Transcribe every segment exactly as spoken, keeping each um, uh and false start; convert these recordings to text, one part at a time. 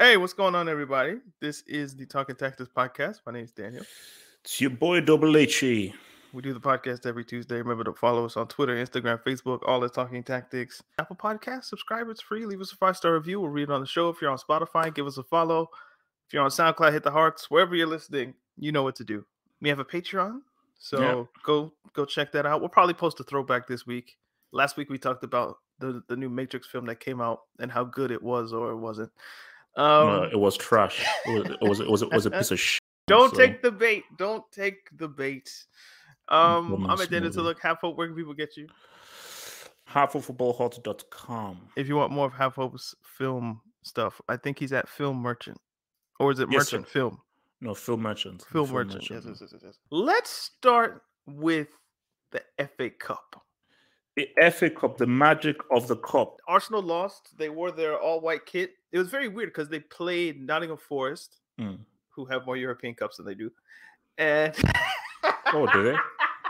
Hey, what's going on, everybody? This is the Talking Tactics podcast. My name is Daniel. It's your boy Double H E. We do the podcast every Tuesday. Remember to follow us on Twitter, Instagram, Facebook, all at Talking Tactics. Apple Podcast, subscribe. It's free. Leave us a five-star review. We'll read it on the show. If you're on Spotify, give us a follow. If you're on SoundCloud, hit the hearts. Wherever you're listening, you know what to do. We have a Patreon, so Yeah. go go check that out. We'll probably post a throwback this week. Last week we talked about the, the new Matrix film that came out and how good it was or it wasn't. Um, no, it was trash. It was, it was, it was, it was a piece of shit. Don't so. take the bait. Don't take the bait. Um, Woman's I'm at Daniel to movie. look. Half Hope, where can people get you? half of football hot dot com. If you want more of Half Hope's film stuff, I think he's at Film Merchant. Or is it Yes, Merchant sir. Film? No, Film Merchant. Film, Merchant. Yes, yes, yes, yes, yes. Let's start with the F A Cup. The F A Cup, the magic of the cup. Arsenal lost. They wore their all-white kit. It was very weird because they played Nottingham Forest, Mm. who have more European Cups than they do. And Oh, do they?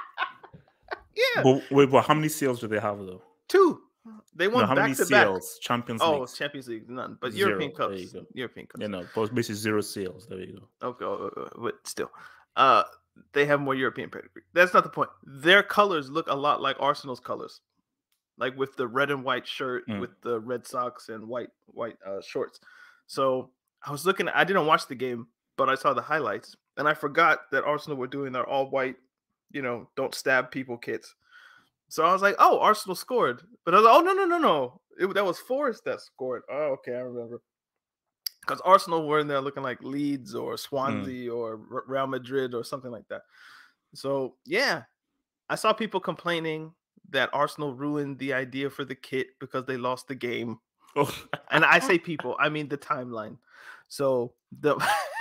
yeah, But, wait, but how many seals do they have, though? two. They won No, how back many to back. seals? Champions Oh, League. Champions League, none. But Zero. European There Cups. you go. European Cups. Yeah, no, but basically zero seals. There you go. Okay, oh, oh, oh, but still, uh, they have more European pedigree. That's not the point. Their colors look a lot like Arsenal's colors, like with the red and white shirt, Mm. with the red socks and white white uh, shorts. So I was looking. I didn't watch the game, but I saw the highlights, and I forgot that Arsenal were doing their all white, you know, don't stab people kits. So I was like, oh, Arsenal scored, but I was like, oh no no no no, it, that was Forest that scored. Oh, okay, I remember. Because Arsenal were in there looking like Leeds or Swansea mm. or R- Real Madrid or something like that. So, yeah, I saw people complaining that Arsenal ruined the idea for the kit because they lost the game. Oh. And I say people, I mean the timeline. So the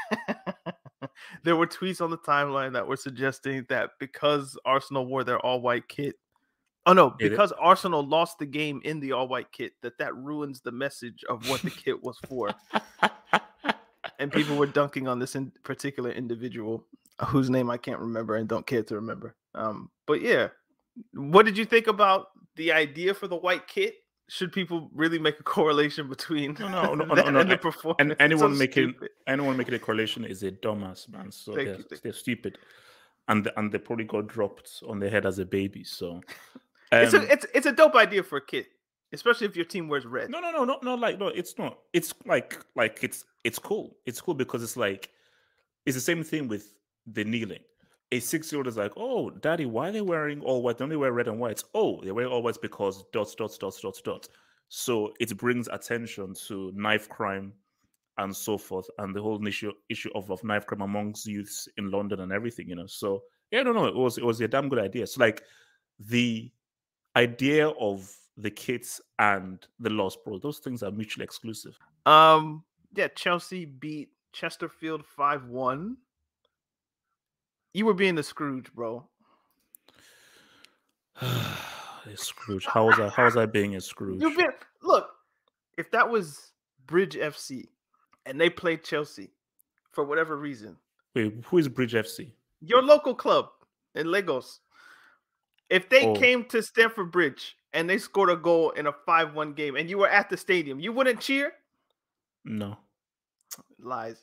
there were tweets on the timeline that were suggesting that because Arsenal wore their all-white kit, oh no, because Arsenal lost the game in the all-white kit, that that ruins the message of what the kit was for. And people were dunking on this in particular individual whose name I can't remember and don't care to remember. Um, but yeah, what did you think about the idea for the white kit? Should people really make a correlation between no, no, no, that no, no, and the no. performance? And anyone so making stupid. anyone making a correlation is a dumbass, man. So Thank they're, you, thank they're stupid, and and they probably got dropped on their head as a baby. So um, it's a it's it's a dope idea for a kit, especially if your team wears red. No, no, no, no, no. Like no, it's not. It's like like it's it's cool. It's cool because it's like it's the same thing with the kneeling. A six-year-old is like, oh, daddy, why are they wearing all white? They only wear red and white. Oh, they wear all white because dots, dots, dots, dots, dots. So it brings attention to knife crime and so forth, and the whole issue issue of, of knife crime amongst youths in London and everything, you know. So yeah, no, no, it was it was a damn good idea. So like the idea of the kits and the loss, bro, those things are mutually exclusive. Um, yeah, Chelsea beat Chesterfield five one. You were being the Scrooge, bro. Scrooge. How was I? How was I being a Scrooge? You've been look. If that was Bridge F C and they played Chelsea for whatever reason. Wait, who is Bridge F C? Your local club in Lagos. If they Oh. came to Stamford Bridge and they scored a goal in a five one game and you were at the stadium, you wouldn't cheer? No. Lies.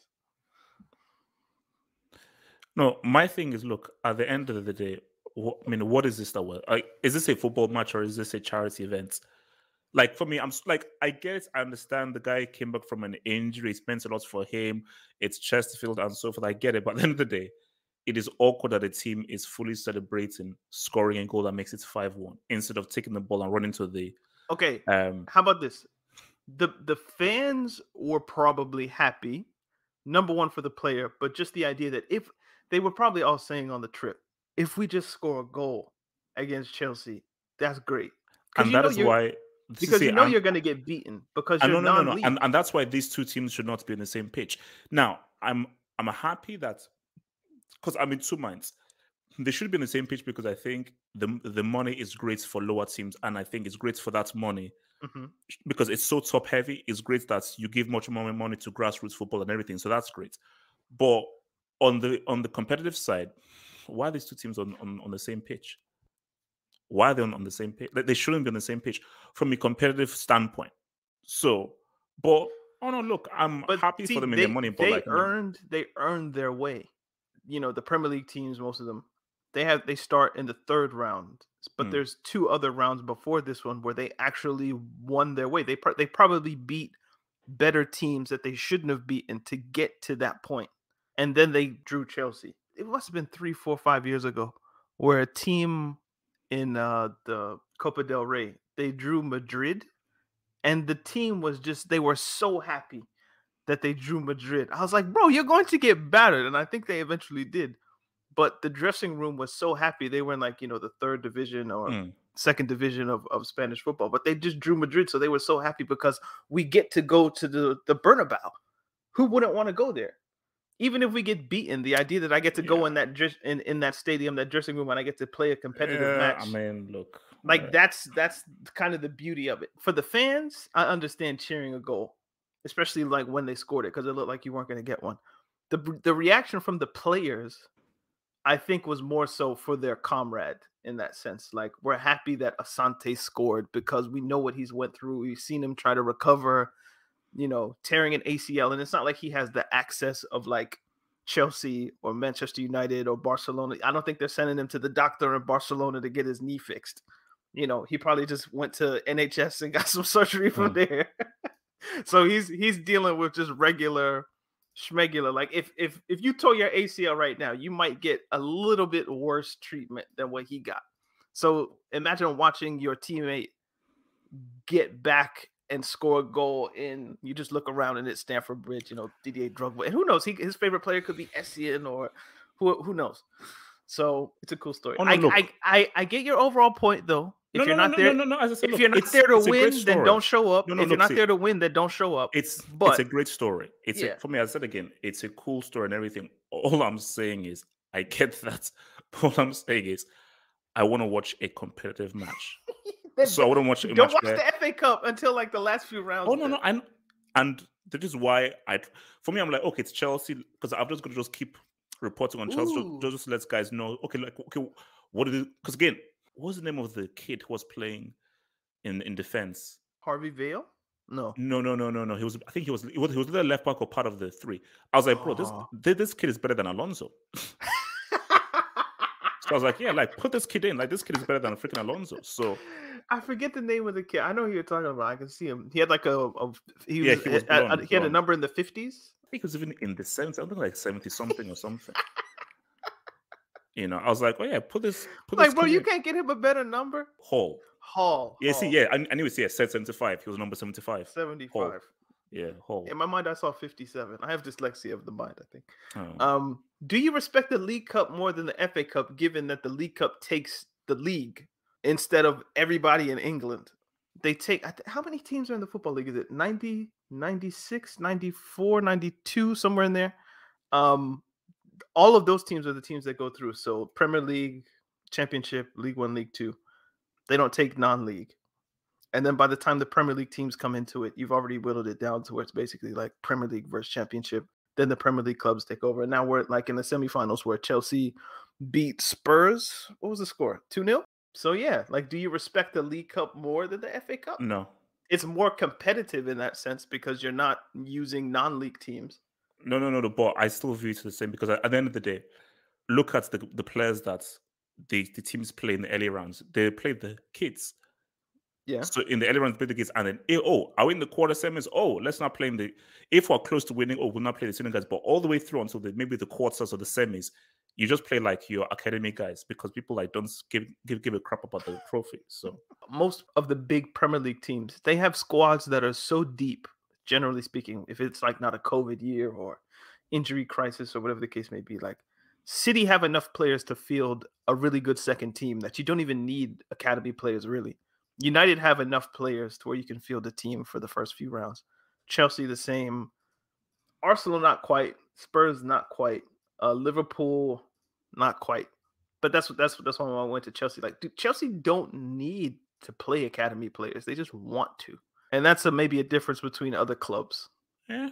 No, my thing is, look, at the end of the day, what, I mean, what is this that we're, like, is this a football match or is this a charity event? Like, for me, I'm like, I guess I understand the guy came back from an injury, spent a lot for him, it's Chesterfield and so forth, I get it, but at the end of the day, it is awkward that the team is fully celebrating scoring a goal that makes it five one instead of taking the ball and running to the... Okay, um, how about this? The, the fans were probably happy, number one for the player, but just the idea that if... They were probably all saying on the trip, if we just score a goal against Chelsea, that's great. And that is why... Because see, you know I'm, you're going to get beaten because you're no, no, no, no. non-league. And, and that's why these two teams should not be on the same pitch. Now, I'm I'm happy that... Because I'm in two minds. They should be on the same pitch because I think the, the money is great for lower teams and I think it's great for that money. Mm-hmm. Because it's so top-heavy, it's great that you give much more money to grassroots football and everything. So that's great. But... On the on the competitive side, why are these two teams on, on, on the same pitch? Why are they on, on the same pitch? Like, they shouldn't be on the same pitch from a competitive standpoint. So, but Oh no, look, I'm But happy for see, them in their they money, but they like, I mean, earned they earned their way. You know, the Premier League teams, most of them, they have they start in the third round, but mm, there's two other rounds before this one where they actually won their way. They pro- they probably beat better teams that they shouldn't have beaten to get to that point, and then they drew Chelsea. It must have been three, four, five years ago, where a team in uh, the Copa del Rey they drew Madrid, and the team was just they were so happy that they drew Madrid. I was like, bro, you're going to get battered. And I think they eventually did. But the dressing room was so happy. They were in like, you know, the third division or mm, second division of, of Spanish football. But they just drew Madrid. So they were so happy because we get to go to the, the Bernabeu. Who wouldn't want to go there? Even if we get beaten, the idea that I get to go in yeah, that dress in, in that stadium, that dressing room, and I get to play a competitive yeah. I match, mean, look, like uh, that's that's kind of the beauty of it. For the fans, I understand cheering a goal, especially like when they scored it because it looked like you weren't going to get one. The the reaction from the players, I think, was more so for their comrade in that sense. Like we're happy that Asante scored because we know what he's went through. We've seen him try to recover, you know, tearing an A C L, and it's not like he has the access of like Chelsea or Manchester United or Barcelona. I don't think they're sending him to the doctor in Barcelona to get his knee fixed. You know, he probably just went to N H S and got some surgery from mm, there. So he's he's dealing with just regular schmegular. Like if if if you tore your A C L right now, you might get a little bit worse treatment than what he got. So imagine watching your teammate get back and score a goal in you just look around and it's Stamford Bridge, you know, Didier Drogba. And who knows? He, his favorite player could be Essien or who who knows. So it's a cool story. oh no, I I look, I, I get your overall point though. no, If you're no, no, not no, no, there, no, no. As I said, if look, you're not it's there to it's a great win, then story. don't show up. No, no, If you're look, not see, there to win, then don't show up. it's it's But a great story. It's a yeah, for me. As I said again, it's a cool story and everything. All I'm saying is, I get that. All I'm saying is, I want to watch a competitive match. then So I wouldn't watch a don't match watch where, the F A Cup until like the last few oh rounds. no, Then no, and and that is why I, for me, I'm like, okay, it's Chelsea because I'm just gonna just keep reporting on Chelsea, ooh, just, just let guys know, okay, like, okay, what did it? Because again, what was the name of the kid who was playing in in defense? Harvey Vale? No. No, no, no, no, no. He was, I think he was, he was, he was the left back or part of the three. I was like, bro, this Oh. this this kid is better than Alonso. So I was like, yeah, like put this kid in. Like this kid is better than freaking Alonso. So I forget the name of the kid. I know who you're talking about. I can see him. He had like a, a he yeah, was he uh, was uh, blonde, he had a blonde. number in the fifties. I think he was even in the seventies, I think like seventy something or something. You know, I was like, oh yeah, put this put this Like, bro, kid you in. can't get him a better number. Hall. Hall, Yeah, see, Hall, yeah, I, I knew it's yeah, said seventy-five. He was number seventy-five. Hall. seventy-five. Yeah, Hall. In my mind, I saw fifty-seven. I have dyslexia of the mind, I think. Oh. Um, do you respect the League Cup more than the F A Cup, given that the League Cup takes the league instead of everybody in England? They take I th- how many teams are in the football league? Is it ninety, ninety-six, ninety-four, ninety-two, somewhere in there? Um, all of those teams are the teams that go through. So Premier League, Championship, League One, League Two. They don't take non-league. And then by the time the Premier League teams come into it, you've already whittled it down to where it's basically like Premier League versus Championship. Then the Premier League clubs take over. And now we're like in the semifinals where Chelsea beat Spurs. What was the score? two nil? So yeah, like do you respect the League Cup more than the F A Cup? No. It's more competitive in that sense because you're not using non-league teams. No, no, no, no. But I still view it the same because at at the end of the day, look at the the players that the, the teams play in the early rounds. They play the kids. Yeah. So in the early rounds, play the kids, and then eh, oh, are we in the quarter semis? Oh, let's not play in the. If we're close to winning, oh, we'll not play the senior guys. But all the way through until the, maybe the quarters or the semis, you just play like your academy guys because people like don't give give give a crap about the trophy. So Most of the big Premier League teams, they have squads that are so deep, generally speaking, if it's like not a COVID year or injury crisis or whatever the case may be. Like City have enough players to field a really good second team that you don't even need academy players really. United have enough players to where you can field a team for the first few rounds. Chelsea the same. Arsenal not quite. Spurs not quite. Uh, Liverpool not quite. But that's that's that's why I went to Chelsea. Like, dude, Chelsea don't need to play academy players; they just want to, and that's a, maybe a difference between other clubs. yeah,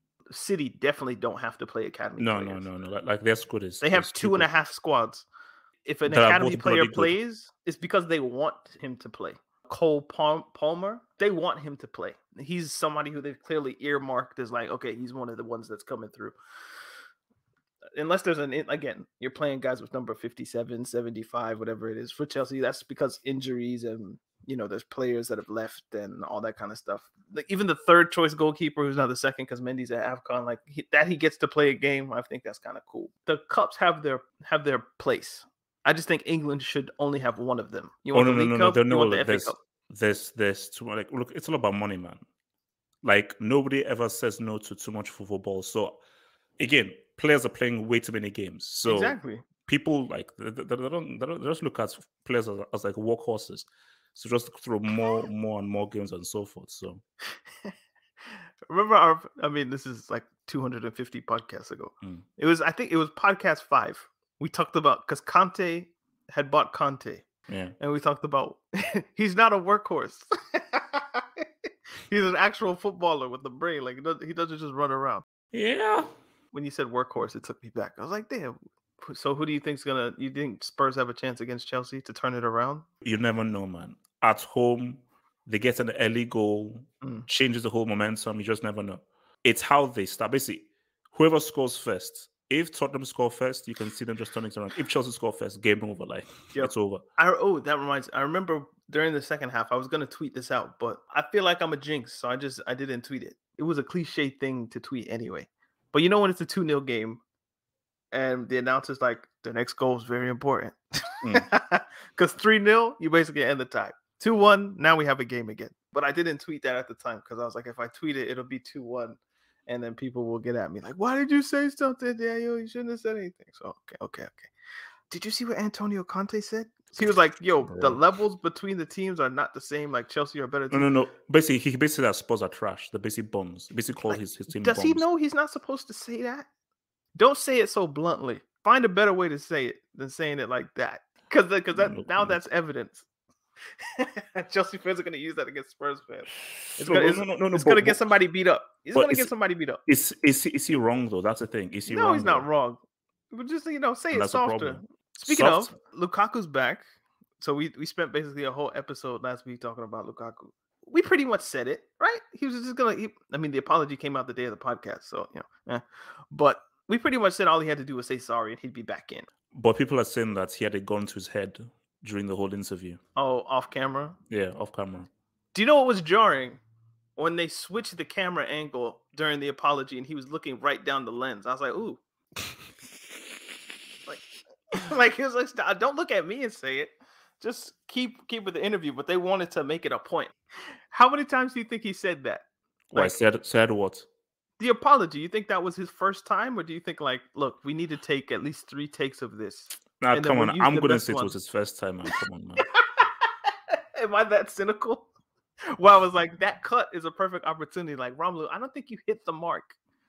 City definitely don't have to play academy no, no, players. no, no. Like, like their squad is They is have too two and a good. half squads. If an That are academy both gonna player be good. plays, it's because they want him to play. Cole Palm- Palmer, they want him to play. He's somebody who they've clearly earmarked as like, okay, he's one of the ones that's coming through. Unless there's an, again, you're playing guys with number fifty-seven, seventy-five, whatever it is for Chelsea. That's because injuries and, you know, there's players that have left and all that kind of stuff. Like even the third choice goalkeeper, who's now the second because Mendy's at AFCON, like he, that he gets to play a game. I think that's kind of cool. The cups have their have their place. I just think England should only have one of them. You Oh want no the no League no no! Cup? There, You no, want the F A there's Cup? there's there's too much. Like, look, it's all about money, man. Like nobody ever says no to too much football. So again, players are playing way too many games. So Exactly. people like they, they, they don't they don't they just look at players as, as like workhorses. So just throw more more and more games and so forth. So Remember our, I mean, this is like two hundred fifty podcasts ago. mm, It was, I think it was podcast five. We talked about, because Conte had bought Conte, yeah, and we talked about he's not a workhorse. He's an actual footballer with the brain. Like he doesn't, he doesn't just run around. yeah. When you said workhorse, it took me back. I was like, damn. So who do you think's gonna? You think Spurs have a chance against Chelsea to turn it around? You never know, man. At home, they get an early goal, Mm. changes the whole momentum. You just never know. It's how they start. Basically, whoever scores first. If Tottenham score first, you can see them just turning it around. If Chelsea score first, game over. Like Yep. it's over. I, oh, that reminds. I remember during the second half, I was gonna tweet this out, but I feel like I'm a jinx, so I just I didn't tweet it. It was a cliche thing to tweet anyway. But you know when it's a two nil game, and the announcer's like, the next goal is very important. Because three nil, you basically end the tie. two one, now we have a game again. But I didn't tweet that at the time because I was like, if I tweet it, it'll be two one. And then people will get at me like, why did you say something, Daniel? You shouldn't have said anything. So, okay, okay, okay. Did you see what Antonio Conte said? He was like, yo, the levels between the teams are not the same. Like Chelsea are better. No, no, no. Basically, he basically said that Spurs are trash. The basic bombs. Basically called Like, his, his team does bombs. he know he's not supposed to say that? Don't say it so bluntly. Find a better way to say it than saying it like that. Because because that No, now no. that's evidence. Chelsea fans are going to use that against Spurs fans. It's No, going no, no, no, no, to but- get but- somebody beat up. He's but going to get it's- somebody beat up. Is is he, is he wrong though? That's the thing. Is he No, wrong? he's not though? wrong. But just, you know, say And it that's the softer. problem. Speaking Soft- of, Lukaku's back. So we, we spent basically a whole episode last week talking about Lukaku. We pretty much said it, right? He was just going to, I mean, the apology came out the day of the podcast. So, you know, eh. But we pretty much said all he had to do was say sorry and he'd be back in. But people are saying that he had a gun to his head during the whole interview. Oh, off camera? Yeah, off camera. Do you know what was jarring? When they switched the camera angle during the apology and he was looking right down the lens. I was like, ooh. like, like he was like, "Stop, don't look at me and say it. Just keep keep with the interview." But they wanted to make it a point. How many times do you think he said that? Why Like, said said what? the apology, you think that was his first time? Or do you think like, look, we need to take at least three takes of this? Nah, and then come we'll on. use I'm the gonna best say it one. was his first time, man. Come on, man. Am I that cynical? Well, I was like, that cut is a perfect opportunity. Like, Romelu, I don't think you hit the mark.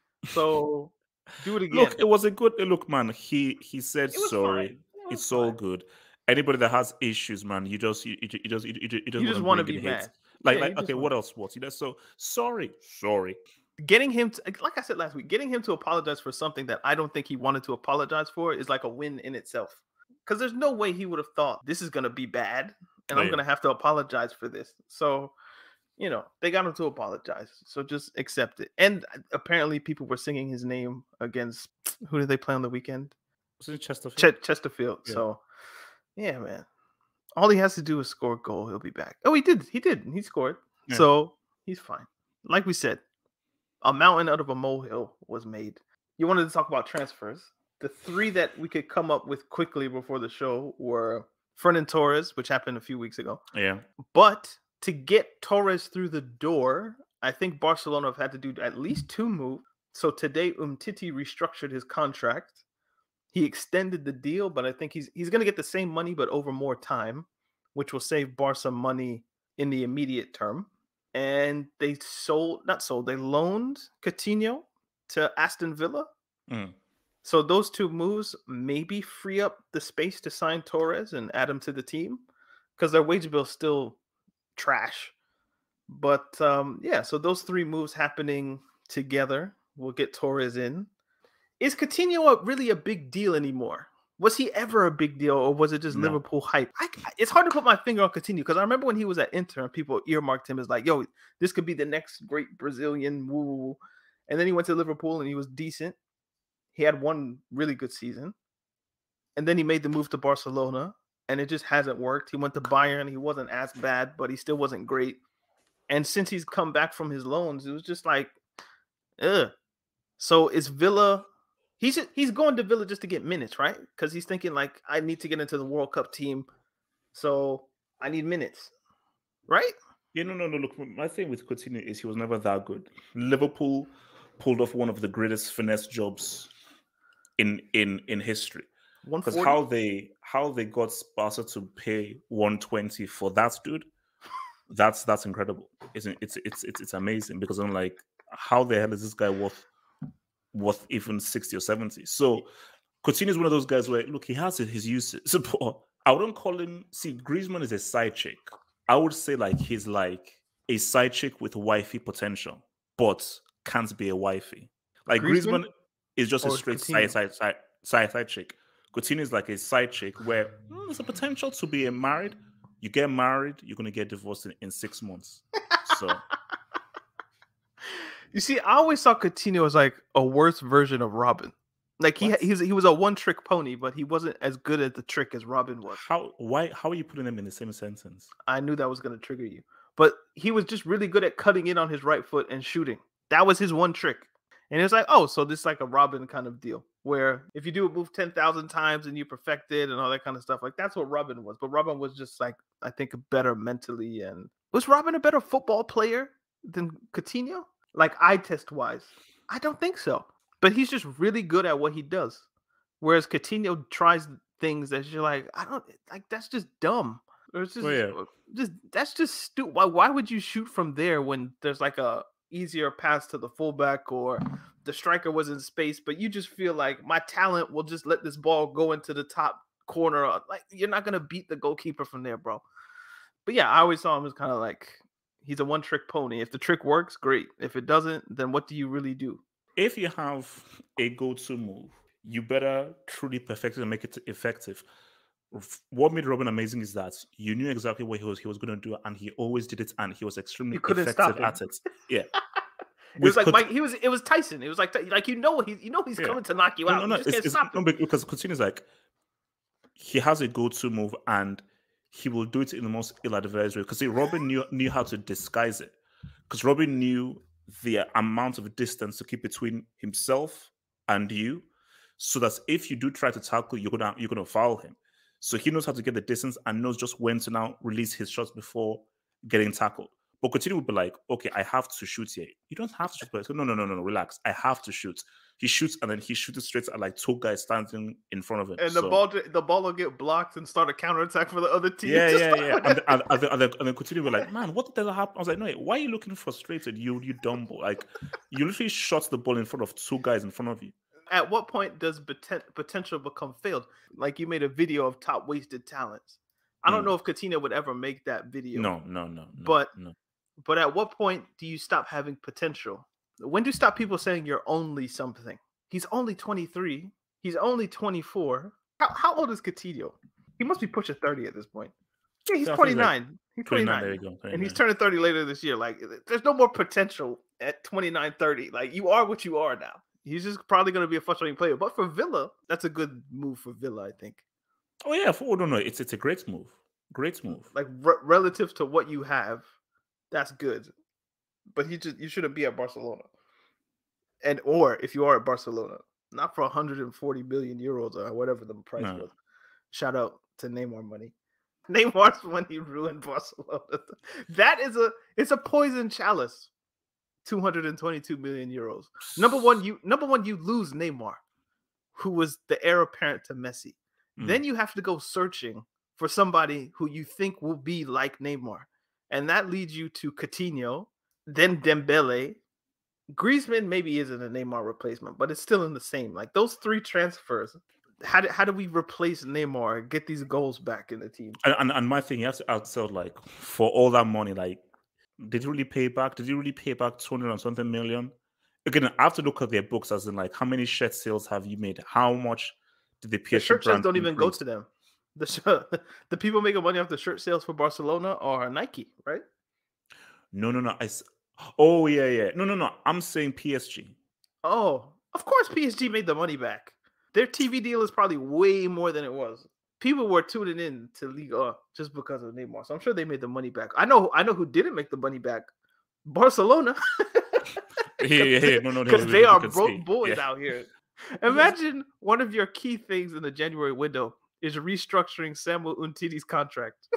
So do it again. Look, it was a good look, man. He he said It was sorry. fine. It was It's all fine. good. Anybody that has issues, man, you just you, you, you just you, you, you just, You just want wanna to be bring in hate. mad. Like Yeah, like you just okay, wanna- what else? What you know? So sorry, sorry. Getting him to, like I said last week, getting him to apologize for something that I don't think he wanted to apologize for is like a win in itself. Because there's no way he would have thought this is gonna be bad and I'm Right. gonna have to apologize for this. So, you know, they got him to apologize. So just accept it. And apparently people were singing his name against, who did they play on the weekend? Was it Chesterfield? Ch- Chesterfield. Yeah. So yeah, man. All he has to do is score a goal. He'll be back. Oh, he did. He did. He scored. Yeah. So he's fine. Like we said, a mountain out of a molehill was made. You wanted to talk about transfers. The three that we could come up with quickly before the show were Fernan Torres, which happened a few weeks ago. Yeah. But to get Torres through the door, I think Barcelona have had to do at least two moves. So today, Umtiti restructured his contract. He extended the deal, but I think he's he's going to get the same money, but over more time, which will save Barca money in the immediate term. And they sold, not sold, they loaned Coutinho to Aston Villa. Mm. So those two moves maybe free up the space to sign Torres and add him to the team because their wage bill is still trash. But um, yeah, so those three moves happening together will get Torres in. Is Coutinho a, really a big deal anymore? Was he ever a big deal, or was it just No. Liverpool hype? I, it's hard to put my finger on Coutinho because I remember when he was at Inter and people earmarked him as like, yo, this could be the next great Brazilian. Woo, woo, woo. And then he went to Liverpool and he was decent. He had one really good season. And then he made the move to Barcelona and it just hasn't worked. He went to Bayern. He wasn't as bad, but he still wasn't great. And since he's come back from his loans, it was just like, ugh. So is Villa... He's he's going to Villa just to get minutes, right? Because he's thinking like, I need to get into the World Cup team, so I need minutes, right? Yeah, no, no, no. Look, my thing with Coutinho is he was never that good. Liverpool pulled off one of the greatest finesse jobs in in in history. Because how they how they got Barca to pay one twenty for that dude, that's that's incredible. It's it's it's it's it's amazing because I'm like, how the hell is this guy worth? worth even sixty or seventy. So Coutinho is one of those guys where, look, he has his uses. But I wouldn't call him, see, Griezmann is a side chick. I would say like he's like a side chick with wifey potential, but can't be a wifey. Like Griezmann, Griezmann is just a straight side, side, side, side, side chick. Coutinho is like a side chick where mm, there's a potential to be married. You get married, you're going to get divorced in, in six months. So... You see, I always saw Coutinho as like a worse version of Robin. Like he he was, he was a one trick pony, but he wasn't as good at the trick as Robin was. How why how are you putting them in the same sentence? I knew that was going to trigger you, but he was just really good at cutting in on his right foot and shooting. That was his one trick, and it's like, oh, so this is like a Robin kind of deal where if you do a move ten thousand times and you perfect it and all that kind of stuff, like that's what Robin was. But Robin was just like, I think, better mentally. And was Robin a better football player than Coutinho? Like eye test wise, I don't think so. But he's just really good at what he does. Whereas Coutinho tries things that you're like, I don't like. That's just dumb. Or it's just, oh, yeah. just that's just stupid. Why? Why would you shoot from there when there's like a easier pass to the fullback or the striker was in space? But you just feel like my talent will just let this ball go into the top corner. Like you're not gonna beat the goalkeeper from there, bro. But yeah, I always saw him as kind of like. He's a one-trick pony. If the trick works, great. If it doesn't, then what do you really do? If you have a go-to move, you better truly perfect it and make it effective. What made Robin amazing is that you knew exactly what he was he was going to do, and he always did it, and he was extremely effective at it. Yeah, it was like Coutinho, Mike, he was. It was Tyson. It was like like you know he you know he's yeah. coming to knock you no, out. No, no, you just it's, can't it's, stop no, him. because Coutinho is like he has a go-to move and. He will do it in the most ill-advised way. Because Robin knew knew how to disguise it. Because Robin knew the amount of distance to keep between himself and you, so that if you do try to tackle, you're gonna you're gonna foul him. So he knows how to get the distance and knows just when to now release his shots before getting tackled. But Coutinho would be like, okay, I have to shoot here. You don't have to shoot. But no, no, no, no, no, relax. I have to shoot. He shoots and then he shoots straight at like two guys standing in front of him. And the so, ball the ball will get blocked and start a counterattack for the other team. Yeah, yeah, yeah. and, and, and, then, and, then, and then Coutinho would be like, man, what the hell happened? I was like, no, wait, why are you looking frustrated? You, you dumb boy. Like, you literally shot the ball in front of two guys in front of you. At what point does potential become failed? Like you made a video of top wasted talents. I don't mm. know if Coutinho would ever make that video. No, no, no. no but no. But at what point do you stop having potential? When do you stop people saying you're only something? He's only twenty-three. He's only twenty-four. How, how old is Coutinho? He must be pushing thirty at this point. Yeah, he's twenty-nine. Like he's twenty-nine. There you go. twenty-nine. And he's turning thirty later this year. Like, there's no more potential at twenty-nine, thirty. Like, you are what you are now. He's just probably going to be a frustrating player. But for Villa, that's a good move for Villa, I think. Oh, yeah. For, no, no. It's, it's a great move. Great move. Like, re- relative to what you have, that's good. But he just you shouldn't be at Barcelona. And or if you are at Barcelona, not for one hundred forty billion euros or whatever the price no. was. Shout out to Neymar money. Neymar's money ruined Barcelona. That is a it's a poison chalice. two hundred twenty-two million euros. Number one, you number one, you lose Neymar, who was the heir apparent to Messi. Mm. Then you have to go searching for somebody who you think will be like Neymar. And that leads you to Coutinho, then Dembele. Griezmann maybe isn't a Neymar replacement, but it's still in the same. Like those three transfers, how do, how do we replace Neymar and get these goals back in the team? And, and, and my thing, you have to outsell, like, for all that money, like, did you really pay back? Did you really pay back two hundred and something million? Again, I have to look at their books as in, like, how many shirt sales have you made? How much Did the The P S G shirt sales brand don't even go increase? to them. The sh- the people making money off the shirt sales for Barcelona are Nike, right? No, no, no. I s- oh yeah, yeah. No, no, no. I'm saying P S G. Oh, of course P S G made the money back. Their T V deal is probably way more than it was. People were tuning in to Liga just because of Neymar, so I'm sure they made the money back. I know, I know who didn't make the money back. Barcelona, Yeah, yeah, yeah. No, no, no. because We, they we we are can broke see. boys Yeah. out here. Because- Imagine one of your key things in the January window is restructuring Samuel Umtiti's contract.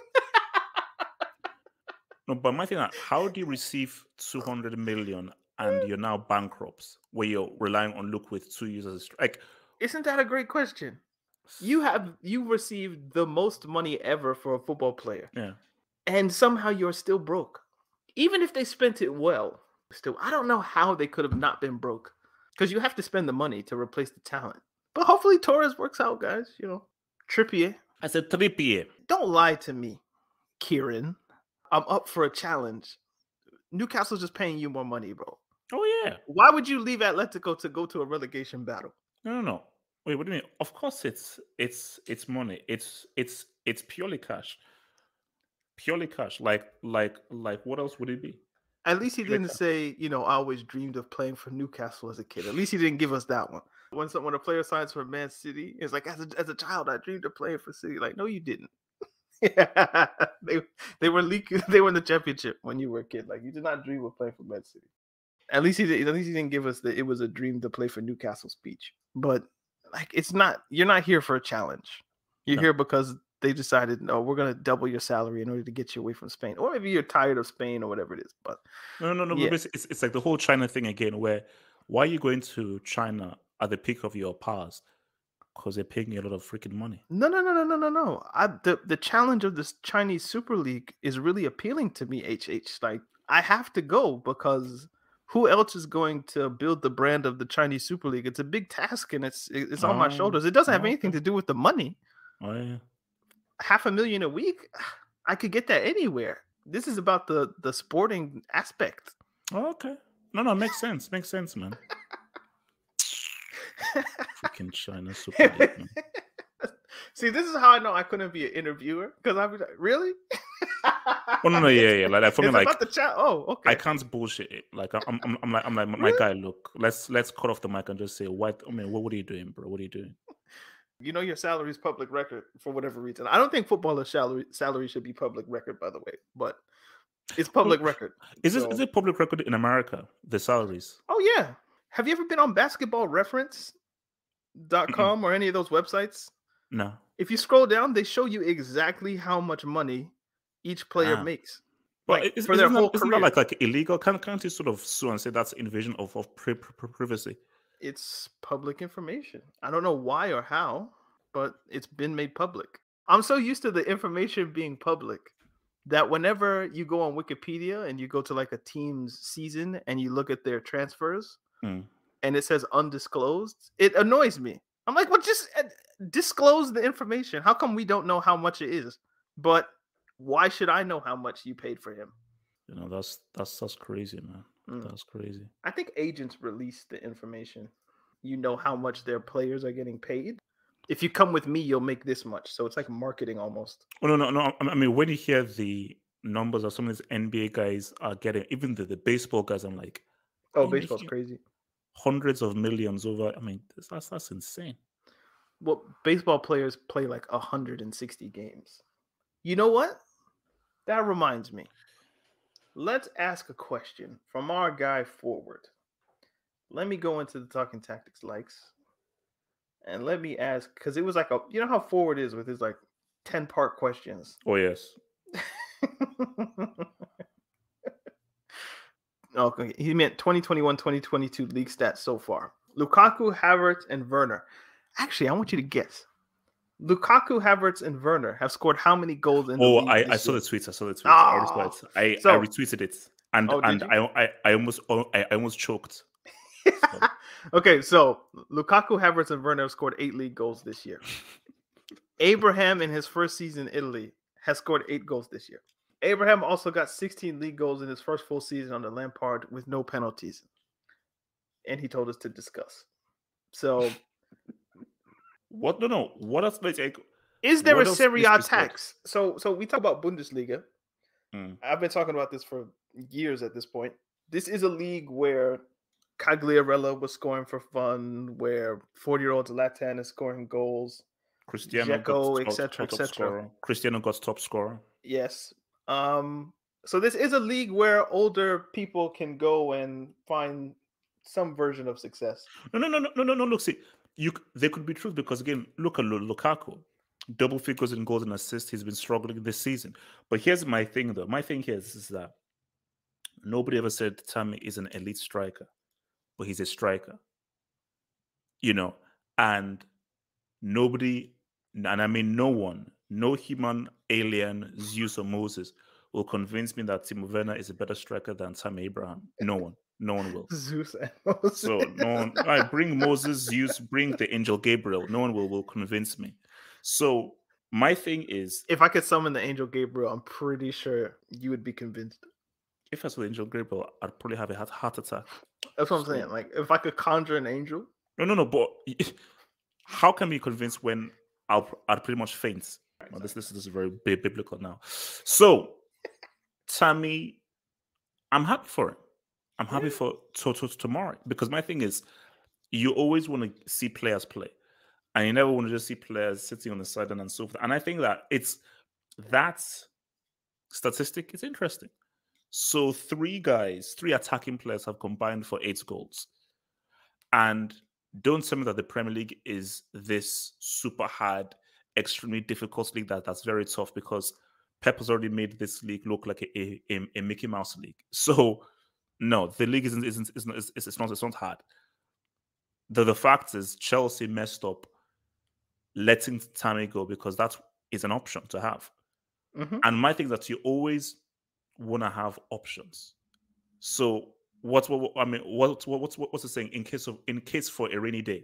No, but my thing, is, how do you receive two hundred million and you're now bankrupt where you're relying on look with two users? Like, Isn't that a great question? You have you received the most money ever for a football player, yeah. and somehow you're still broke. Even if they spent it well, still, I don't know how they could have not been broke. Because you have to spend the money to replace the talent. But hopefully Torres works out, guys. You know, Trippier. I said Trippier. Don't lie to me, Kieran. I'm up for a challenge. Newcastle's just paying you more money, bro. Oh yeah. Why would you leave Atletico to go to a relegation battle? No, no, no. Wait, what do you mean? Of course, it's it's it's money. It's it's it's purely cash. Purely cash. Like like like what else would it be? At It's least he purely didn't cash. say, you know, I always dreamed of playing for Newcastle as a kid. At least he didn't give us that one. When some, when a player signs for Man City, it's like, as a, as a child, I dreamed of playing for City. Like, no, you didn't. Yeah, they they were leaking. They were in the championship when you were a kid. Like, you did not dream of playing for Man City. At least he did, at least he didn't give us the it was a dream to play for Newcastle speech. But like, it's not. You're not here for a challenge. You're No. here because they decided, no, we're gonna double your salary in order to get you away from Spain, or maybe you're tired of Spain or whatever it is. But No, no, no. yeah, But it's, it's it's like the whole China thing again, where why are you going to China at the peak of your powers? Because they're paying you a lot of freaking money. no, no, no, no, no, no, no. I the the challenge of this Chinese Super League is really appealing to me. H H, like I have to go because who else is going to build the brand of the Chinese Super League? It's a big task and it's it's on my Oh, shoulders. It doesn't have oh, anything okay. to do with the money. Oh yeah. Half a million a week, I could get that anywhere. This is about the the sporting aspect. Oh, okay. No, no, makes sense. Makes sense, man. Freaking China Super League, man. See, this is how I know I couldn't be an interviewer because I'd be like, really? Oh no, no, yeah, yeah. Like, like for me, It's like about the chat. Oh, okay. I can't bullshit it. Like I'm, I'm, I'm like, I'm like, my Really? guy. Look, let's let's cut off the mic and just say, what? I mean, what, what are you doing, bro? What are you doing? You know your salary is public record for whatever reason. I don't think footballers' salary salary should be public record, by the way, but it's Well, public record. is this So, is it public record in America? The salaries? oh yeah. Have you ever been on basketball reference dot Mm-mm. com or any of those websites? No. If you scroll down, they show you exactly how much money each player Ah. makes, But like is, for their isn't that whole isn't that career. like like illegal? Can't can't you sort of sue and say that's invasion of of pri- pri- pri- privacy? It's public information. I don't know why or how, but it's been made public. I'm so used to the information being public that whenever you go on Wikipedia and you go to like a team's season and you look at their transfers Hmm. and it says undisclosed, it annoys me. I'm like, well, just uh, disclose the information. How come we don't know how much it is? But why should I know how much you paid for him? You know, that's that's that's crazy, man. Mm. That's crazy. I think agents release the information. You know how much their players are getting paid. If you come with me, you'll make this much. So it's like marketing almost. Oh no, no, no. I I mean, when you hear the numbers of some of these N B A guys are getting, even the, the baseball guys, I'm like, are Oh, you baseball's making crazy. hundreds of millions over? I mean, that's that's, that's insane. Well, baseball players play like one hundred sixty games. You know what? That reminds me. Let's ask a question from our guy Forward. Let me go into the Talking Tactics likes. And let me ask, because it was like a, you know how Forward is with his like ten part questions. Oh yes. Okay, he meant twenty twenty-one twenty twenty-two league stats so far. Lukaku, Havertz, and Werner. Actually, I want you to guess. Lukaku, Havertz, and Werner have scored how many goals in the Oh, league I, this I saw year? the tweets. I saw the tweets. I, already saw Oh, it. I, I so retweeted it, and oh, did and you? I, I I almost oh, I, I almost choked. So, Okay, so Lukaku, Havertz, and Werner have scored eight league goals this year. Abraham, in his first season in Italy, has scored eight goals this year. Abraham also got sixteen league goals in his first full season under Lampard with no penalties. And he told us to discuss. So What? No, no. What else? Like, Is there a what else Serie needs to A be said? tax? So, so we talk about Bundesliga. Mm. I've been talking about this for years at this point. This is a league where Cagliarella was scoring for fun, where forty-year-old Zlatan is scoring goals, Cristiano got Dzeko, top, et cetera, top, et top cetera. scorer. Cristiano got top scorer. Yes. Um, so this is a league where older people can go and find some version of success. No, no, no, no, no, no, no. Look, see, you c- they could be truth because again, look at Lu- Lukaku, double figures in goals and assists. He's been struggling this season. But here's my thing, though. My thing here is, is that nobody ever said Tammy is an elite striker, but he's a striker. You know, and nobody, and I mean no one, no human, alien, Zeus or Moses will convince me that Timo Werner is a better striker than Tammy Abraham. No one, no one will. Zeus and Moses. So no one, I bring Moses, Zeus, bring the angel Gabriel. No one will, will convince me. So my thing is, If I could summon the angel Gabriel, I'm pretty sure you would be convinced. if I saw the angel Gabriel, I'd probably have a heart, heart attack. That's what I'm So- saying. Like, if I could conjure an angel, No, no, no. But how can we convince when I'll I'd pretty much faint? Well, this this is very bi- biblical now. So Tammy, I'm happy for him. I'm happy Yeah. for Toto tomorrow because my thing is, you always want to see players play, and you never want to just see players sitting on the sideline and so forth. And I think that it's that statistic is interesting. So three guys, three attacking players have combined for eight goals. And don't tell me that the Premier League is this super hard, extremely difficult league that, that's very tough because Pep has already made this league look like a, a, a Mickey Mouse league. So no, the league isn't isn't, isn't it's, it's not it's not hard. The the fact is Chelsea messed up letting Tammy go because that is an option to have. Mhm. And my thing is that you always want to have options. So what's what I mean? What, what what's what, what's the saying? In case of in case for a rainy day.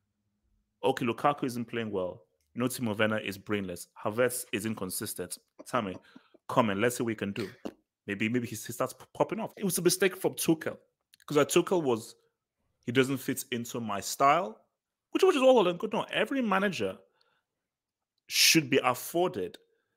Okay, Lukaku isn't playing well. No, Timo Werner is brainless. Havertz is inconsistent. Tammy, come in. Let's see what we can do. Maybe maybe he, he starts popping off. It was a mistake from Tuchel because uh, Tuchel was he doesn't fit into my style, which which is all well and good. No, every manager should be afforded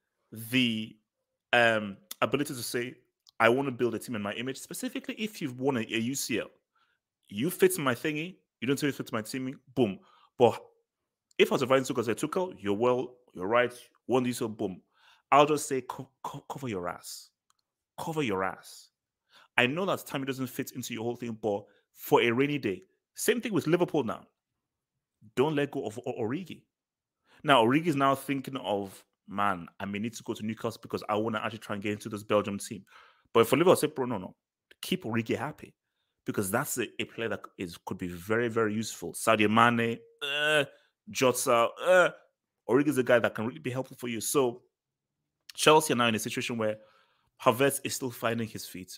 the um, ability to say, I want to build a team in my image, specifically if you've won a, a U C L. You fit my thingy, you don't say it fits my team, boom. But if I was advising Tuchel, I say, Tuchel, you're well, you're right, one U C L, boom. I'll just say, co- co- cover your ass. Cover your ass. I know that time doesn't fit into your whole thing, but for a rainy day, same thing with Liverpool now. Don't let go of O- Origi. Now, Origi is now thinking of, man, I may need to go to Newcastle because I want to actually try and get into this Belgium team. But for Liverpool, I say, bro, no, no. Keep Origi happy because that's a, a player that is could be very, very useful. Sadio Mane, uh, Jota, uh, Origi is a guy that can really be helpful for you. So Chelsea are now in a situation where Havertz is still finding his feet.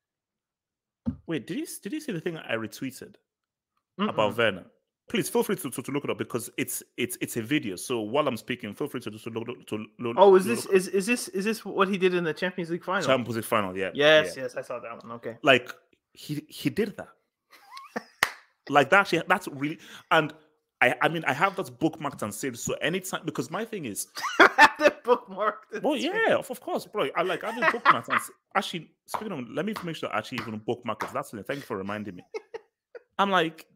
Wait, did you did you see the thing I retweeted Mm-mm. about Werner? Please feel free to, to, to look it up because it's it's it's a video. So while I'm speaking, feel free to to look to look. Oh, is look, this is is this is this what he did in the Champions League final? Champions League final? Yeah. Yes, yeah. yes, I saw that one. Okay. Like he he did that. Like that actually that's really and I I mean I have that bookmarked and saved. So anytime because my thing is the bookmark. well yeah of, of course bro I like having bookmarks and s- actually speaking of let me make sure I actually even bookmark it. That's it. Thank you for reminding me. I'm like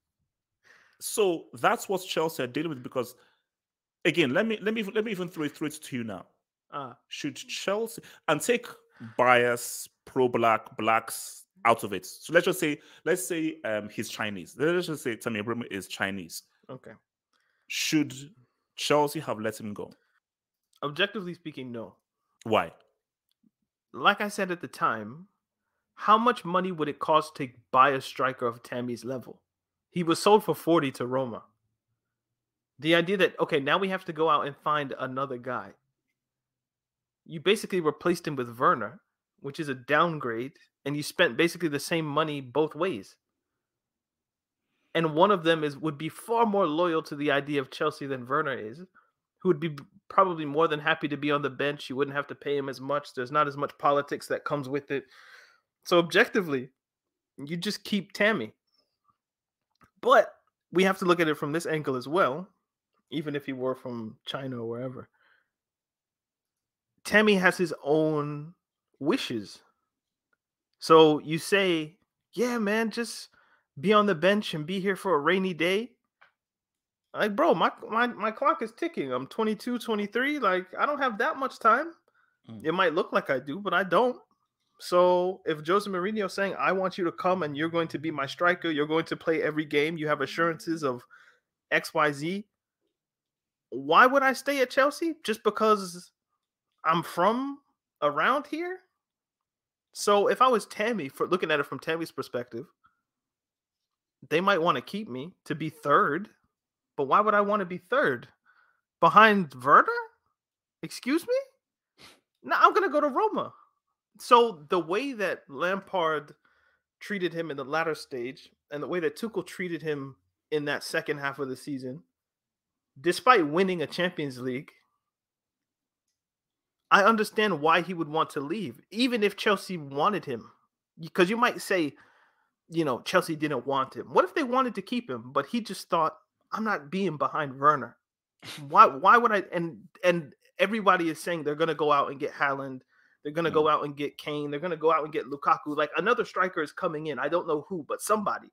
so that's what Chelsea are dealing with because again let me let me let me even throw it through it to you now. Uh, Should Chelsea and take bias, pro-black, blacks out of it. So let's just say, let's say um he's Chinese. Let's just say Tammy Abraham is Chinese. okay. Should Chelsea have let him go? Objectively speaking, no. Why? Like I said at the time, how much money would it cost to buy a striker of Tammy's level? He was sold for forty to Roma. The idea that, okay, now we have to go out and find another guy. You basically replaced him with Werner, which is a downgrade, and you spent basically the same money both ways. And one of them is would be far more loyal to the idea of Chelsea than Werner is, who would be b- probably more than happy to be on the bench. You wouldn't have to pay him as much. There's not as much politics that comes with it. So objectively, you just keep Tammy. But we have to look at it from this angle as well. even if he were from China or wherever. Tammy has his own wishes. So you say, yeah, man, just be on the bench and be here for a rainy day. Like, bro, my my, my clock is ticking. I'm twenty-two, twenty-three. Like, I don't have that much time. Mm. It might look like I do, but I don't. So if Jose Mourinho is saying, I want you to come and you're going to be my striker, you're going to play every game, you have assurances of X Y Z, why would I stay at Chelsea? Just because I'm from around here? So if I was Tammy, for looking at it from Tammy's perspective, they might want to keep me to be third, but why would I want to be third? Behind Werner? Excuse me? No, I'm going to go to Roma. So the way that Lampard treated him in the latter stage and the way that Tuchel treated him in that second half of the season, despite winning a Champions League, I understand why he would want to leave, even if Chelsea wanted him. Because you might say, you know, Chelsea didn't want him. What if they wanted to keep him, but he just thought, I'm not being behind Werner. Why why would I? And and everybody is saying they're going to go out and get Haaland. They're going to mm. go out and get Kane. They're going to go out and get Lukaku. Like, another striker is coming in. I don't know who, but somebody.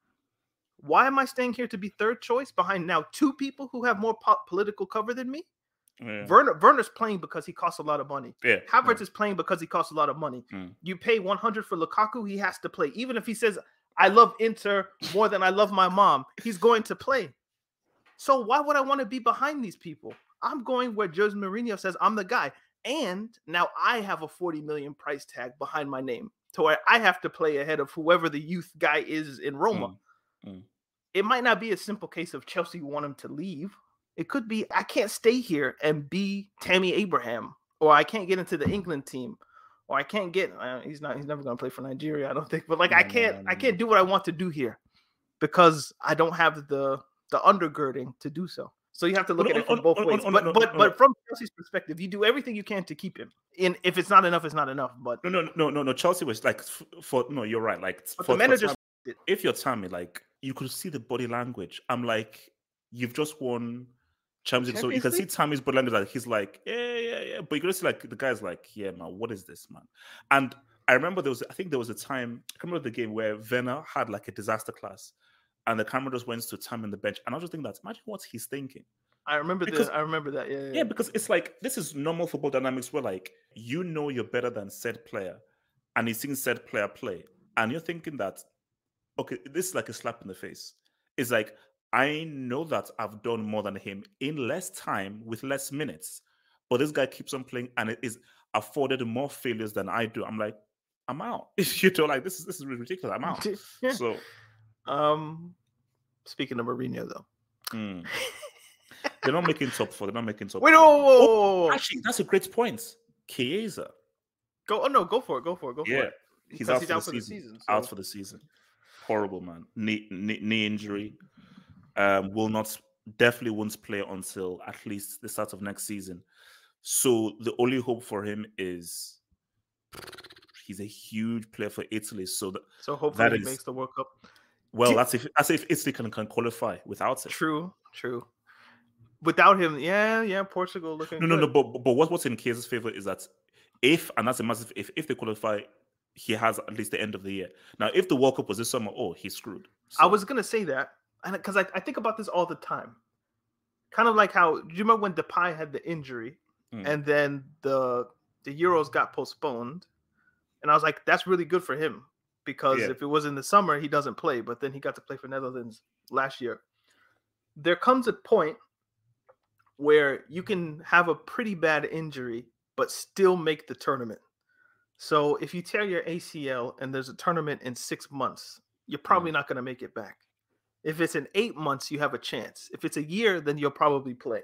Why am I staying here to be third choice behind now two people who have more po- political cover than me? Yeah. Werner, Werner's playing because he costs a lot of money. Yeah. Havertz yeah. is playing because he costs a lot of money. Mm. You pay one hundred for Lukaku, he has to play. Even if he says, I love Inter more than I love my mom, he's going to play. So why would I want to be behind these people? I'm going where Jose Mourinho says I'm the guy. And now I have a forty million price tag behind my name to where I have to play ahead of whoever the youth guy is in Roma. Mm. Mm. It might not be a simple case of Chelsea want him to leave. It could be, I can't stay here and be Tammy Abraham, or I can't get into the England team, or I can't get, uh, he's not, he's never going to play for Nigeria, I don't think, but like, no, I can't, no, no, I can't do what I want to do here because I don't have the, the undergirding to do so. So you have to look at it from both ways. But but but from Chelsea's perspective, you do everything you can to keep him. And if it's not enough, it's not enough. But no, no, no, no, no. Chelsea was like for no, you're right. Like but for, the manager, for if you're Tammy, like you could see the body language. I'm like, you've just won Champions League, so you can see Tammy's body language. Like he's like, yeah, yeah, yeah. But you can see like the guy's like, yeah, man, what is this, man? And I remember there was, I think there was a time, I remember the game where Werner had like a disaster class, and the camera just went to Tammy on the bench, and I was just thinking that, imagine what he's thinking. I remember because, the, I remember that. Yeah, yeah, yeah, because it's like this is normal football dynamics where like you know you're better than said player, and he's seeing said player play, and you're thinking that, okay, this is like a slap in the face. It's like, I know that I've done more than him in less time with less minutes, but this guy keeps on playing and it is afforded more failures than I do. I'm like, I'm out. You know, like this is this is ridiculous. I'm out. Yeah. So, um, speaking of Mourinho though. Mm. They're not making top four. They're not making top Wait, four. Whoa, whoa, whoa. Oh, actually, that's a great point. Chiesa. Go, oh no, go for it. Go for it. Go for yeah. it. He's out, he's for, out the for season. the season. So. Out for the season. Horrible, man. Knee, knee, knee injury. Um, will not, definitely won't play until at least the start of next season. So the only hope for him is he's a huge player for Italy. So, that, so hopefully that he is, makes the World Cup. Well, Do, that's if that's if Italy can, can qualify without it. True, true. Without him, yeah, yeah, Portugal looking No, good. no, no. But but what, what's in Chiesa's favor is that if, and that's a massive if, if they qualify, he has at least the end of the year. Now, if the World Cup was this summer, oh, he's screwed. So. I was gonna say that, and because I, I think about this all the time, kind of like how do you remember when Depay had the injury, mm. and then the the Euros got postponed, and I was like, that's really good for him because yeah. if it was in the summer, he doesn't play, but then he got to play for Netherlands last year. There comes a point where you can have a pretty bad injury but still make the tournament. So if you tear your A C L and there's a tournament in six months, you're probably mm. not going to make it back. If it's in eight months, you have a chance. If it's a year, then you'll probably play.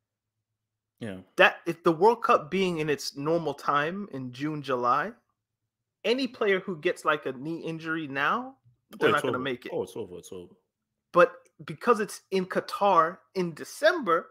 Yeah. That if the World Cup being in its normal time in June, July, any player who gets like a knee injury now, they're oh, not going to make it. Oh, it's over. It's over. But because it's in Qatar in December,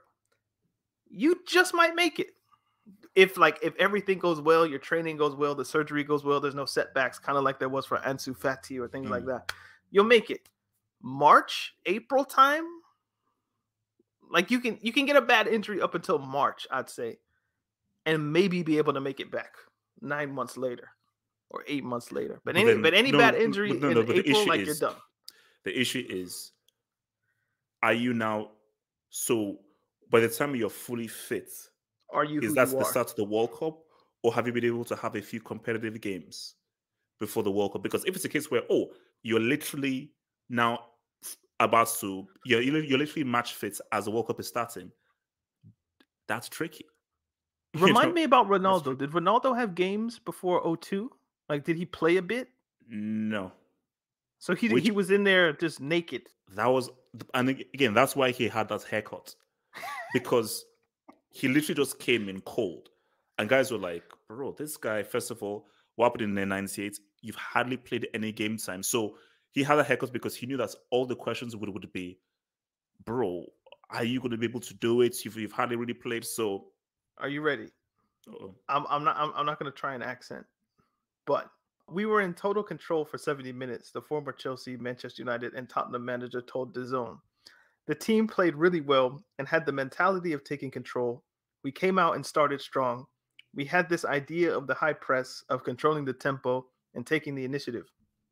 you just might make it. If like if everything goes well, your training goes well, the surgery goes well, there's no setbacks, kind of like there was for Ansu Fati or things mm. like that, you'll make it. March, April time, Like you can you can get a bad injury up until March, I'd say, and maybe be able to make it back nine months later or eight months later. But But any then but any bad no, injury but no, no. in But the April, issue like you're is done. the issue is are you now so by the time you're fully fit, Are you who is that you the are? start of the World Cup, or have you been able to have a few competitive games before the World Cup? Because if it's a case where oh, you're literally now about to you're you're you're literally match fit as the World Cup is starting, that's tricky. You Remind know, me about that's Ronaldo. tricky. Did Ronaldo have games before oh two? Like, did he play a bit? No, So he he which was in there just naked. that was, and again, that's why he had that haircut because he literally just came in cold, and guys were like, "Bro, this guy. First of all, what happened in the ninety-eight? You've hardly played any game time." So he had a haircut because he knew that all the questions would would be, "Bro, are you going to be able to do it? You've you've hardly really played." So, Are you ready? uh I'm I'm not I'm, I'm not gonna try an accent, but we were in total control for seventy minutes. The former Chelsea, Manchester United, and Tottenham manager told DAZN. The team played really well and had the mentality of taking control. We came out and started strong. We had this idea of the high press, of controlling the tempo and taking the initiative.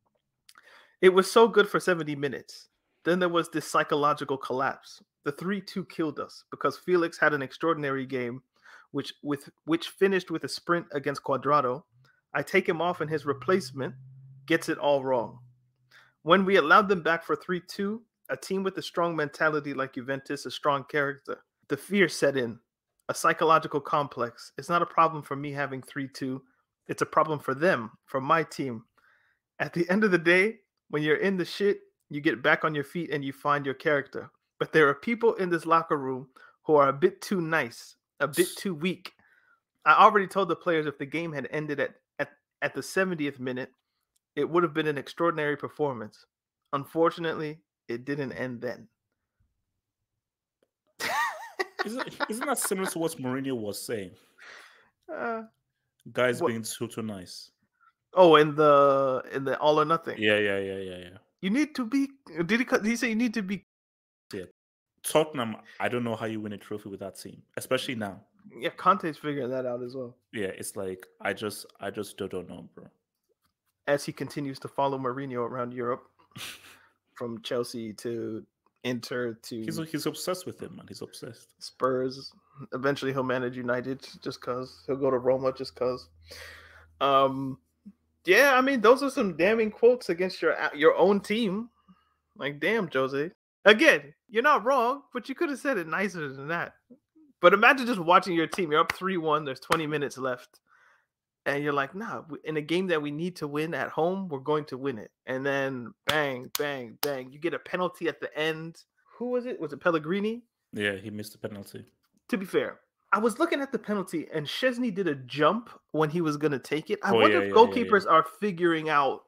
It was so good for seventy minutes. Then there was this psychological collapse. The three two killed us because Felix had an extraordinary game, which with which finished with a sprint against Cuadrado. I take him off and his replacement gets it all wrong. When we allowed them back for three two, a team with a strong mentality like Juventus, a strong character, the fear set in, a psychological complex. It's not a problem for me having three two. It's a problem for them, for my team. At the end of the day, when you're in the shit, you get back on your feet and you find your character. But there are people in this locker room who are a bit too nice, a bit too weak. I already told the players if the game had ended at, at, at the seventieth minute, it would have been an extraordinary performance. Unfortunately, it didn't end then. isn't isn't that similar to what Mourinho was saying? uh, Guys what? being so too nice. Oh, in the in the all or nothing. Yeah, yeah, yeah, yeah, yeah. You need to be. Did he? Did he say you need to be? Yeah. Tottenham, I don't know how you win a trophy with that team, especially now. Yeah, Conte's figuring that out as well. Yeah, it's like I just I just don't, don't know, bro. As he continues to follow Mourinho around Europe, from Chelsea to Inter to He's he's obsessed with him, man. He's obsessed. Spurs. Eventually, he'll manage United just cause he'll go to Roma just cause. Um, yeah, I mean, those are some damning quotes against your your own team. Like, damn, Jose. Again, you're not wrong, but you could have said it nicer than that. But imagine just watching your team. You're up three one. There's twenty minutes left. And you're like, nah, in a game that we need to win at home, we're going to win it. And then bang, bang, bang. You get a penalty at the end. Who was it? Was it Pellegrini? Yeah, he missed the penalty. To be fair, I was looking at the penalty and Szczesny did a jump when he was going to take it. I Oh, wonder yeah, if yeah, goalkeepers yeah, yeah. are figuring out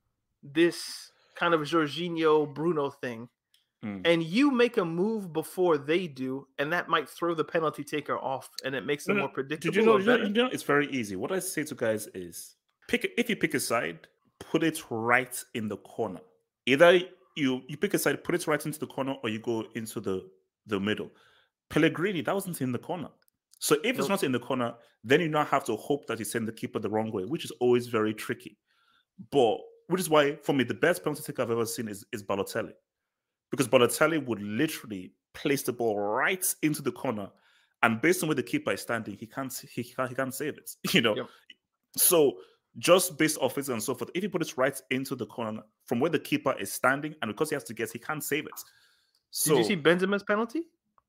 this kind of Jorginho Bruno thing. Mm. And you make a move before they do, and that might throw the penalty taker off, and it makes them No, more no, predictable. Did you know, or you know? better. You know, it's very easy. What I say to guys is, pick if you pick a side, put it right in the corner. Either you you pick a side, put it right into the corner, or you go into the the middle. Pellegrini, that wasn't in the corner. So if it's Nope. not in the corner, then you now have to hope that you send the keeper the wrong way, which is always very tricky. But which is why, for me, the best penalty taker I've ever seen is, is Balotelli. Because Balotelli would literally place the ball right into the corner, and based on where the keeper is standing, he can't he can't, he can't save it. You know, Yep. so just based off it and so forth, if you put it right into the corner from where the keeper is standing, and because he has to guess, he can't save it. So, Did you see Benzema's penalty?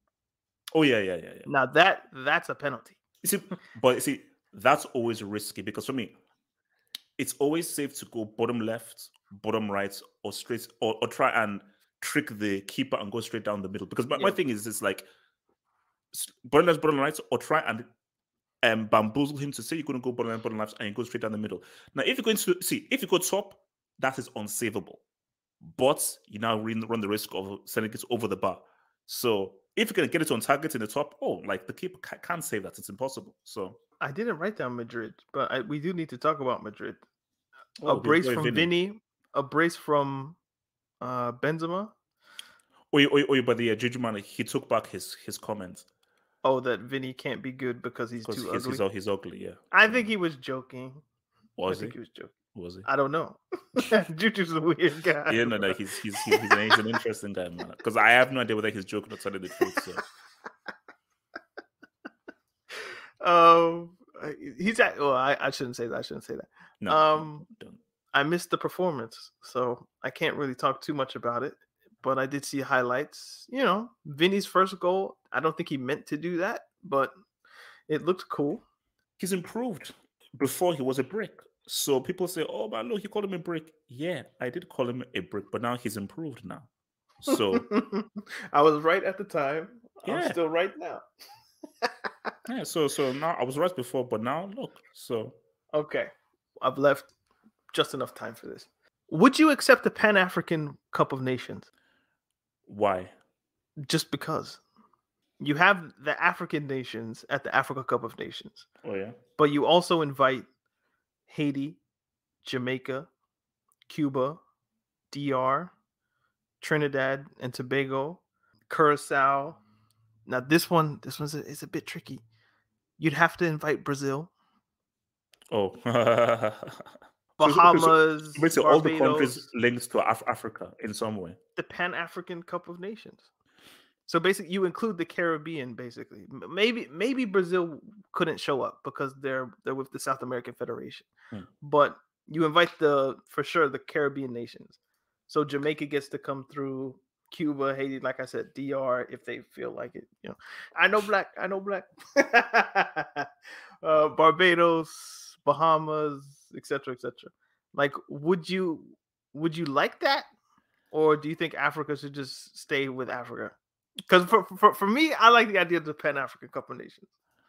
Oh yeah, yeah, yeah, yeah. Now that that's a penalty. You see, but you see, that's always risky because for me, it's always safe to go bottom left, bottom right, or straight, or, or try and trick the keeper and go straight down the middle. Because my, my Yep. thing is, it's like bottom left, bottom right, or try and um, bamboozle him to say you're going to go bottom left, bottom left, and you go straight down the middle. Now, if you're going to see, if you go top, that is unsavable. But you now run, run the risk of sending it over the bar. So if you can get it on target in the top, oh, like the keeper ca- can't save that. It's impossible. So I didn't write down Madrid, but I, we do need to talk about Madrid. oh, a brace boy from Vinny. Vinny, a brace from uh, Benzema. Oi, oi, oi, but the uh, Juju man, he took back his his comments Oh, that Vinny can't be good because he's because too he's he's ugly. ugly. he's ugly. Yeah. I So think he was joking. I was think he? he was joking. Was he? I don't know. Juju's a weird guy. Yeah, no, no. He's he's he's he's an, he's an interesting guy, man. Because I have no idea whether he's joking or telling the truth. So Um, uh, he's at. Well, I, I shouldn't say that. I shouldn't say that. no, Um, don't. I missed the performance, so I can't really talk too much about it. But I did see highlights. You know, Vinny's first goal. I don't think he meant to do that, but it looked cool. He's improved. Before he was a brick. So people say, "Oh, man, look, you called him a brick." Yeah, I did call him a brick, but now he's improved now. So I was right at the time. I'm yeah, still right now. yeah. So so now I was right before, but now look. So Okay, I've left just enough time for this. Would you accept the Pan African Cup of Nations? why? Just because you have the African nations at the Africa Cup of Nations, Oh yeah. but you also invite Haiti, Jamaica, Cuba, D R, Trinidad and Tobago, Curacao. Now this one, this one's a, is a bit tricky. You'd have to invite Brazil, Oh. So, so- okay, so Bahamas, basically all the countries Barbados, linked to Af- Africa in some way. the Pan African Cup of Nations. So basically, you include the Caribbean. Basically, M- maybe maybe Brazil couldn't show up because they're they're with the South American Federation, Hmm. but you invite the for sure the Caribbean nations. So Jamaica gets to come through, Cuba, Haiti, like I said, D R if they feel like it. You know, I know black, I know black. uh, Barbados, Bahamas, et cetera, et cetera. Like, would you would you like that, or do you think Africa should just stay with Africa? Because for, for for me, I like the idea of the Pan African Cup of Nations.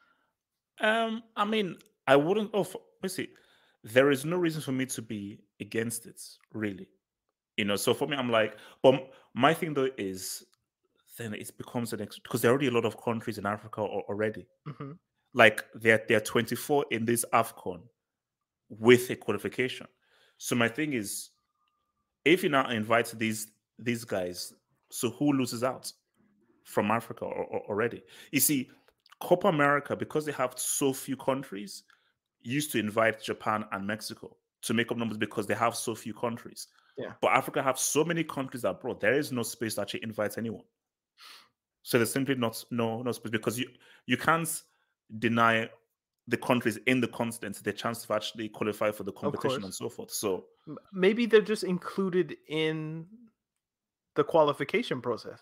Um, I mean, I wouldn't. Oh, for, let's see. There is no reason for me to be against it, really. You know, so for me, I'm like, but m- my thing though is then it becomes an ex because there are already a lot of countries in Africa al- already. hmm Like there, there are twenty-four in this AFCON with a qualification. So my thing is, if you now invite these these guys, so who loses out from Africa al- al- already? You see, Copa America, because they have so few countries, used to invite Japan and Mexico to make up numbers because they have so few countries. Yeah. But Africa have so many countries abroad, there is no space to actually invite anyone. So there's simply not no no space because you you can't deny the countries in the continent the chance to actually qualify for the competition and course. so forth. So M- Maybe they're just included in the qualification process.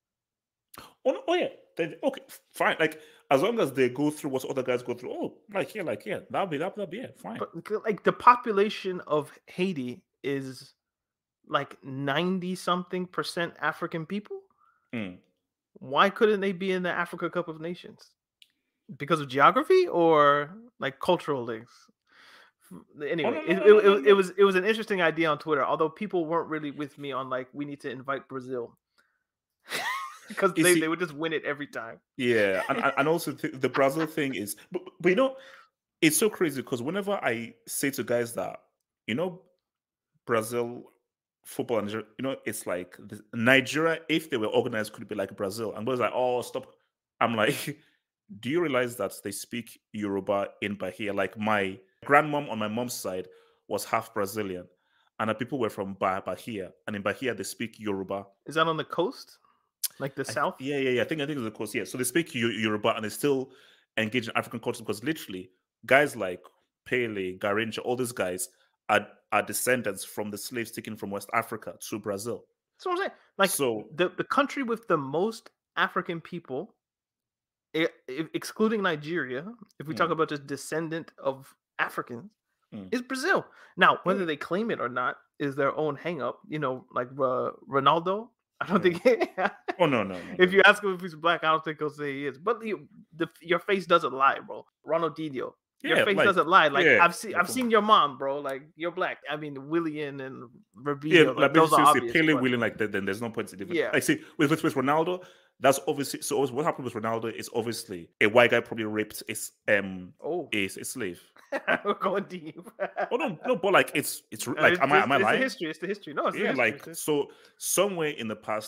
oh, no- oh yeah, then, okay, f- fine. Like as long as they go through what other guys go through, oh, like yeah, like yeah, that'll be that that'll be it, fine. But c- like the population of Haiti is like ninety something percent African people. Mm. Why couldn't they be in the Africa Cup of Nations? Because of geography or like cultural links? Oh Anyway, no it, no it, no no it, no it no. was it was an interesting idea on Twitter, although people weren't really with me on like we need to invite Brazil because You they, see, they would just win it every time. yeah, and and and also th- the Brazil thing is, but, but you know, it's so crazy because whenever I say to guys that you know Brazil football and Nigeria, you know, it's like this, Nigeria, if they were organized, could be like Brazil. And was like, oh, stop. I'm like, do you realize that they speak Yoruba in Bahia? Like my grandmom on my mom's side was half Brazilian, and the people were from Ba- Bahia, and in Bahia they speak Yoruba. Is that on the coast, like the I th- south? yeah, yeah, yeah. I think I think it's the course. Yeah, so they speak Yo- Yoruba, and they still engage in African culture because literally guys like Pele, Garincha, all these guys are are descendants from the slaves taken from West Africa to Brazil. That's what I'm saying. Like So the the country with the most African people, e- e- excluding Nigeria, if we talk mm, about just descendant of Africans, mm. is Brazil. Now, Yeah. whether they claim it or not is their own hang up. You know, like uh, Ronaldo. I don't Yeah. think. Oh no, no, no, If no. you ask him if he's black, I don't think he'll say he is. But you, the, your face doesn't lie, bro. Ronaldinho, your Yeah, face like doesn't lie. Like yeah, I've seen, yeah, I've come seen on. your mom, bro. Like you're black. I mean, Willian and Yeah, Rubio, like like those are basically obvious. Pele But willing like that, then there's no point to even yeah, like see with, with with Ronaldo. That's obviously so. What happened with Ronaldo is obviously a white guy probably raped a s- um oh, a, a slave. we're going deep. Oh no, no, but like it's it's Uh, like it's, am I it's, am I it's the lying? history. It's the history. No, it's the Yeah, history. like It's the- so somewhere in the past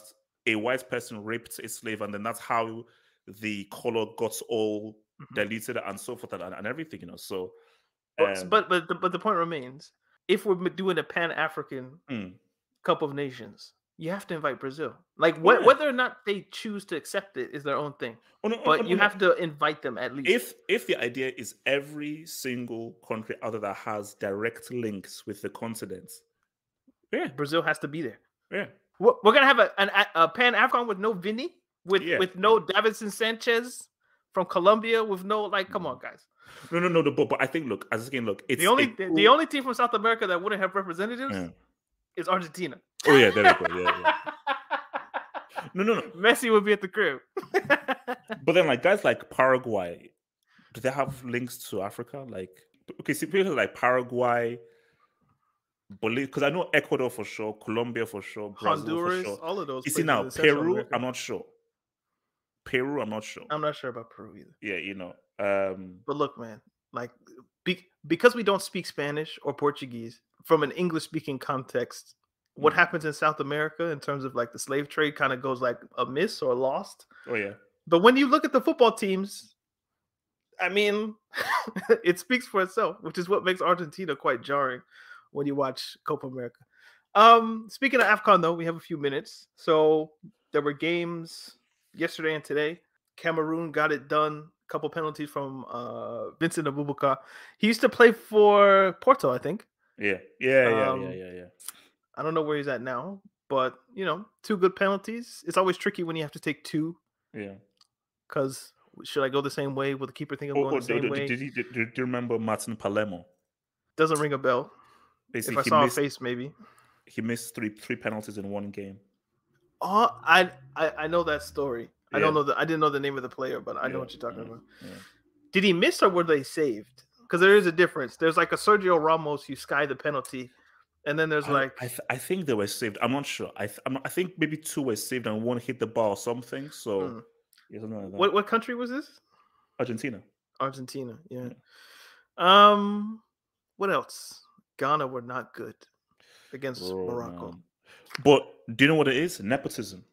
a white person raped a slave, and then that's how the color got all Mhm. diluted and so forth and, and everything, you know. So, But um, but but the, but the point remains: if we're doing a Pan African mm. Cup of Nations, you have to invite Brazil. Like Oh, wh- yeah. whether or not they choose to accept it is their own thing. Oh, no, oh, But no, you no. have to invite them at least. If if the idea is every single country out there that has direct links with the continent, yeah, Brazil has to be there. yeah, We're, we're gonna have a an, a Pan African with no Vinny, with yeah. with no Davidson Sanchez from Colombia, with no like. Come on, guys. No, no, no. The, but, but I think, look, as again, look, it's The only a the, cool- the only team from South America that wouldn't have representatives Yeah. is Argentina. Oh yeah, there we go. Yeah, yeah. No, no, no. Messi would be at the crib. But then, like guys like Paraguay, do they have links to Africa? Like, okay, see people like Paraguay, Bolivia, because I know Ecuador for sure, Colombia for sure, Brazil Honduras, for sure. all of those. You see places now, in Central Peru, America. I'm not sure. Peru, I'm not sure. I'm not sure about Peru either. Yeah, you know. Um, But look, man, like be, because we don't speak Spanish or Portuguese from an English-speaking context, what Mm. happens in South America in terms of like the slave trade kind of goes like amiss or lost. oh yeah. But when you look at the football teams, I mean, it speaks for itself, which is what makes Argentina quite jarring when you watch Copa America. Um, speaking of AFCON, though, we have a few minutes. So there were games yesterday and today. Cameroon got it done. A couple penalties from uh, Vincent Abubakar. He used to play for Porto, I think. Yeah, yeah, yeah, Um, yeah, yeah, yeah. I don't know where he's at now, but you know, two good penalties. It's always tricky when you have to take two. Yeah. Because should I go the same way? Will the keeper think I'm Oh, going oh, the same did, way? did, you, did, did you remember Martin Palermo? Doesn't ring a bell. Basically, If I he saw missed a face, maybe. he missed three three penalties in one game. Oh, I I, I know that story. I don't Yeah. know the I didn't know the name of the player, but I know Yeah, what you're talking yeah, about. yeah. Did he miss or were they saved? Because there is a difference. There's like a Sergio Ramos, you sky the penalty, and then there's I, like I, th- I think they were saved. I'm not sure. I th- I'm not, I think maybe two were saved and one hit the bar or something. So Hmm. yeah, something like that. what what country was this? Argentina. Argentina. Yeah. Yeah. Um. What else? Ghana were not good against Bro, Morocco. man. But do you know what it is? Nepotism.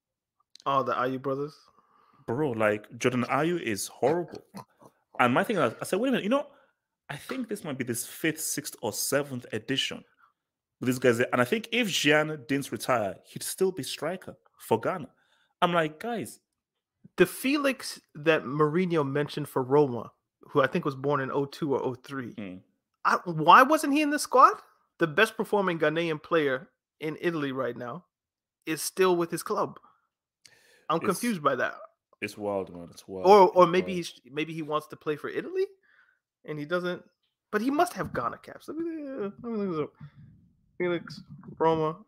Oh, the Ayew brothers. Bro, like Jordan Ayew is horrible. And my thing is, I said, wait a minute, you know, I think this might be this fifth, sixth, or seventh edition with these guys. And I think if Jean didn't retire, he'd still be striker for Ghana. I'm like, guys, The Felix that Mourinho mentioned for Roma, who I think was born in oh two or oh three, hmm, I, why wasn't he in the squad? The best performing Ghanaian player in Italy right now is still with his club. I'm It's- confused by that. it's wild, man. It's wild. Or or It's maybe wild. he's maybe he wants to play for Italy, and he doesn't. But he must have Ghana caps. Let me, uh, let me look this up. Felix Roma.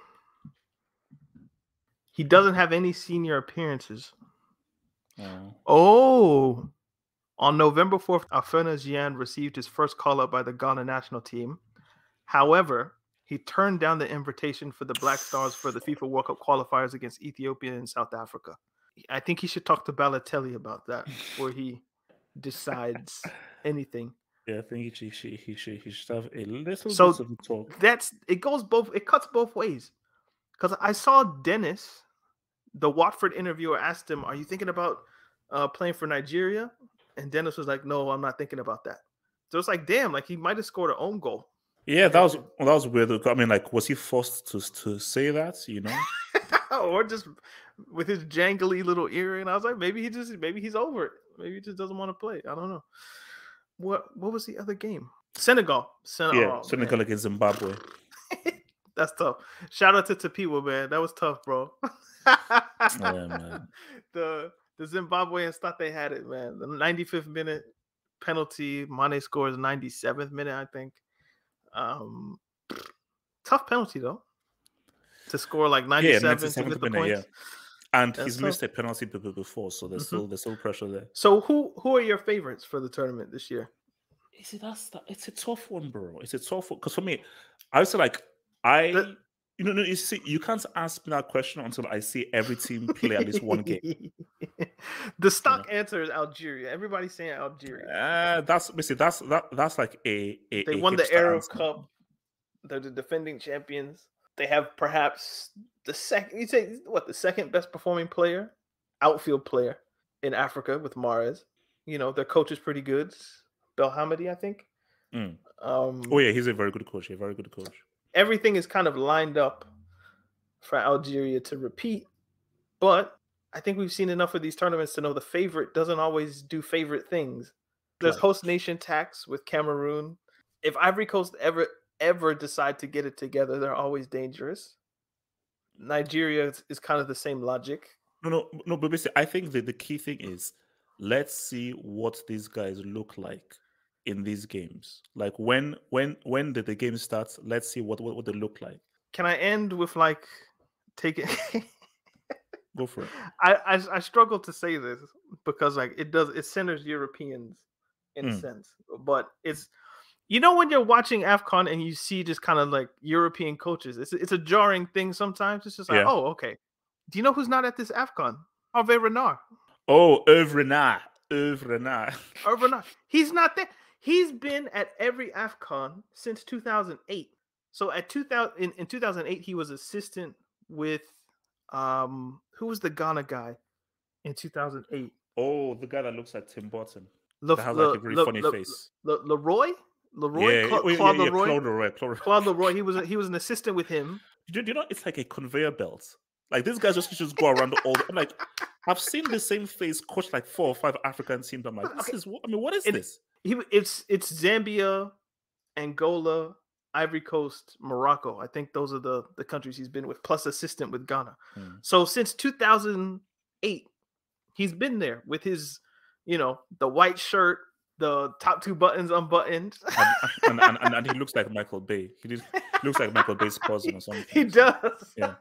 He doesn't have any senior appearances. Oh. Oh, on November fourth, Afena Gyan received his first call up by the Ghana national team. However, he turned down the invitation for the Black Stars for the FIFA World Cup qualifiers against Ethiopia and South Africa. I think he should talk to Balotelli about that before he decides anything. Yeah, I think he should, he should, he should, he should have a little So bit of a talk. that's it goes both it cuts both ways. Because I saw Dennis, the Watford interviewer, asked him, "Are you thinking about uh, playing for Nigeria?" And Dennis was like, "No, I'm not thinking about that." So it's like, damn, like he might have scored an own goal. Yeah, that was well, that was weird. I mean, like, was he forced to to say that? You know, Or just with his jangly little ear, and I was like, maybe he just maybe he's over it. Maybe he just doesn't want to play. I don't know. What what was the other game? Senegal. Sen- yeah, oh, Senegal man. against Zimbabwe. That's tough. Shout out to Tapiwa, man. That was tough, bro. Yeah, man. The the Zimbabweans thought they had it, man. The ninety-fifth minute penalty. Mane scores ninety-seventh minute, I think. Um, tough penalty though. To score like Yeah, ninety-seven to ninety-seventh get the minute, yeah. points. And That's he's tough. missed a penalty b- b- before, so there's Mhm. still there's still pressure there. So who who are your favorites for the tournament this year? You see, that's that, it's a tough one, bro. It's a tough one because for me, I was like, I The- you know, no, you see, you can't ask me that question until I see every team play at least one game. The stock answer is Algeria. Everybody's saying Algeria. Uh, that's basically that's that that's like a, a They a won the hipster Arab answer. Cup. They're the defending champions. They have perhaps the second, you say what, the second best performing player, outfield player in Africa with Mahrez. You know, their coach is pretty good. Belhamidi, I think. Mm. Um, Oh yeah, he's a very good coach. A very good coach. Everything is kind of lined up for Algeria to repeat, but I think we've seen enough of these tournaments to know the favorite doesn't always do favorite things. There's Right. host nation tax with Cameroon. If Ivory Coast ever ever decide to get it together, they're always dangerous. Nigeria is, is kind of the same logic. No, no, no. But basically, I think that the key thing is let's see what these guys look like in these games. Like when when when did the game start? Let's see what what, what they look like. Can I end with like taking? Go for it. I, I I struggle to say this because like it does it centers Europeans in a Mm. sense, but it's you know when you're watching AFCON and you see just kind of like European coaches, it's it's a jarring thing sometimes. It's just like, Yeah. oh, okay. Do you know who's not at this AFCON? Hervé Renard. Oh, Evrena. Evrena. Hervé Renard. He's not there. He's been at every AFCON since two thousand eight. So at two thousand in, in two thousand eight, he was assistant with um who was the Ghana guy in two thousand eight? Oh, the guy that looks like Tim Burton. Le, That has Le, like a very Le, funny Le, face. Le, Leroy? Leroy? Yeah, Cla- oh, yeah, Claude yeah, yeah, Leroy? Claude Leroy. Claude Leroy. Claude Leroy. He was a, he was an assistant with him. Do you, do you know it's like a conveyor belt? Like these guys just just go around all. The, I'm like, I've seen the same face coach like four or five African teams. I'm like, this Okay. is what I mean. What is It- this? He it's it's Zambia, Angola, Ivory Coast, Morocco. I think those are the the countries he's been with, plus assistant with Ghana. Hmm. So since two thousand eight, he's been there with his, you know, the white shirt, the top two buttons unbuttoned. And, and, and, and, and he looks like Michael Bay. He, did, he looks like Michael Bay's cousin or something. He does. Yeah.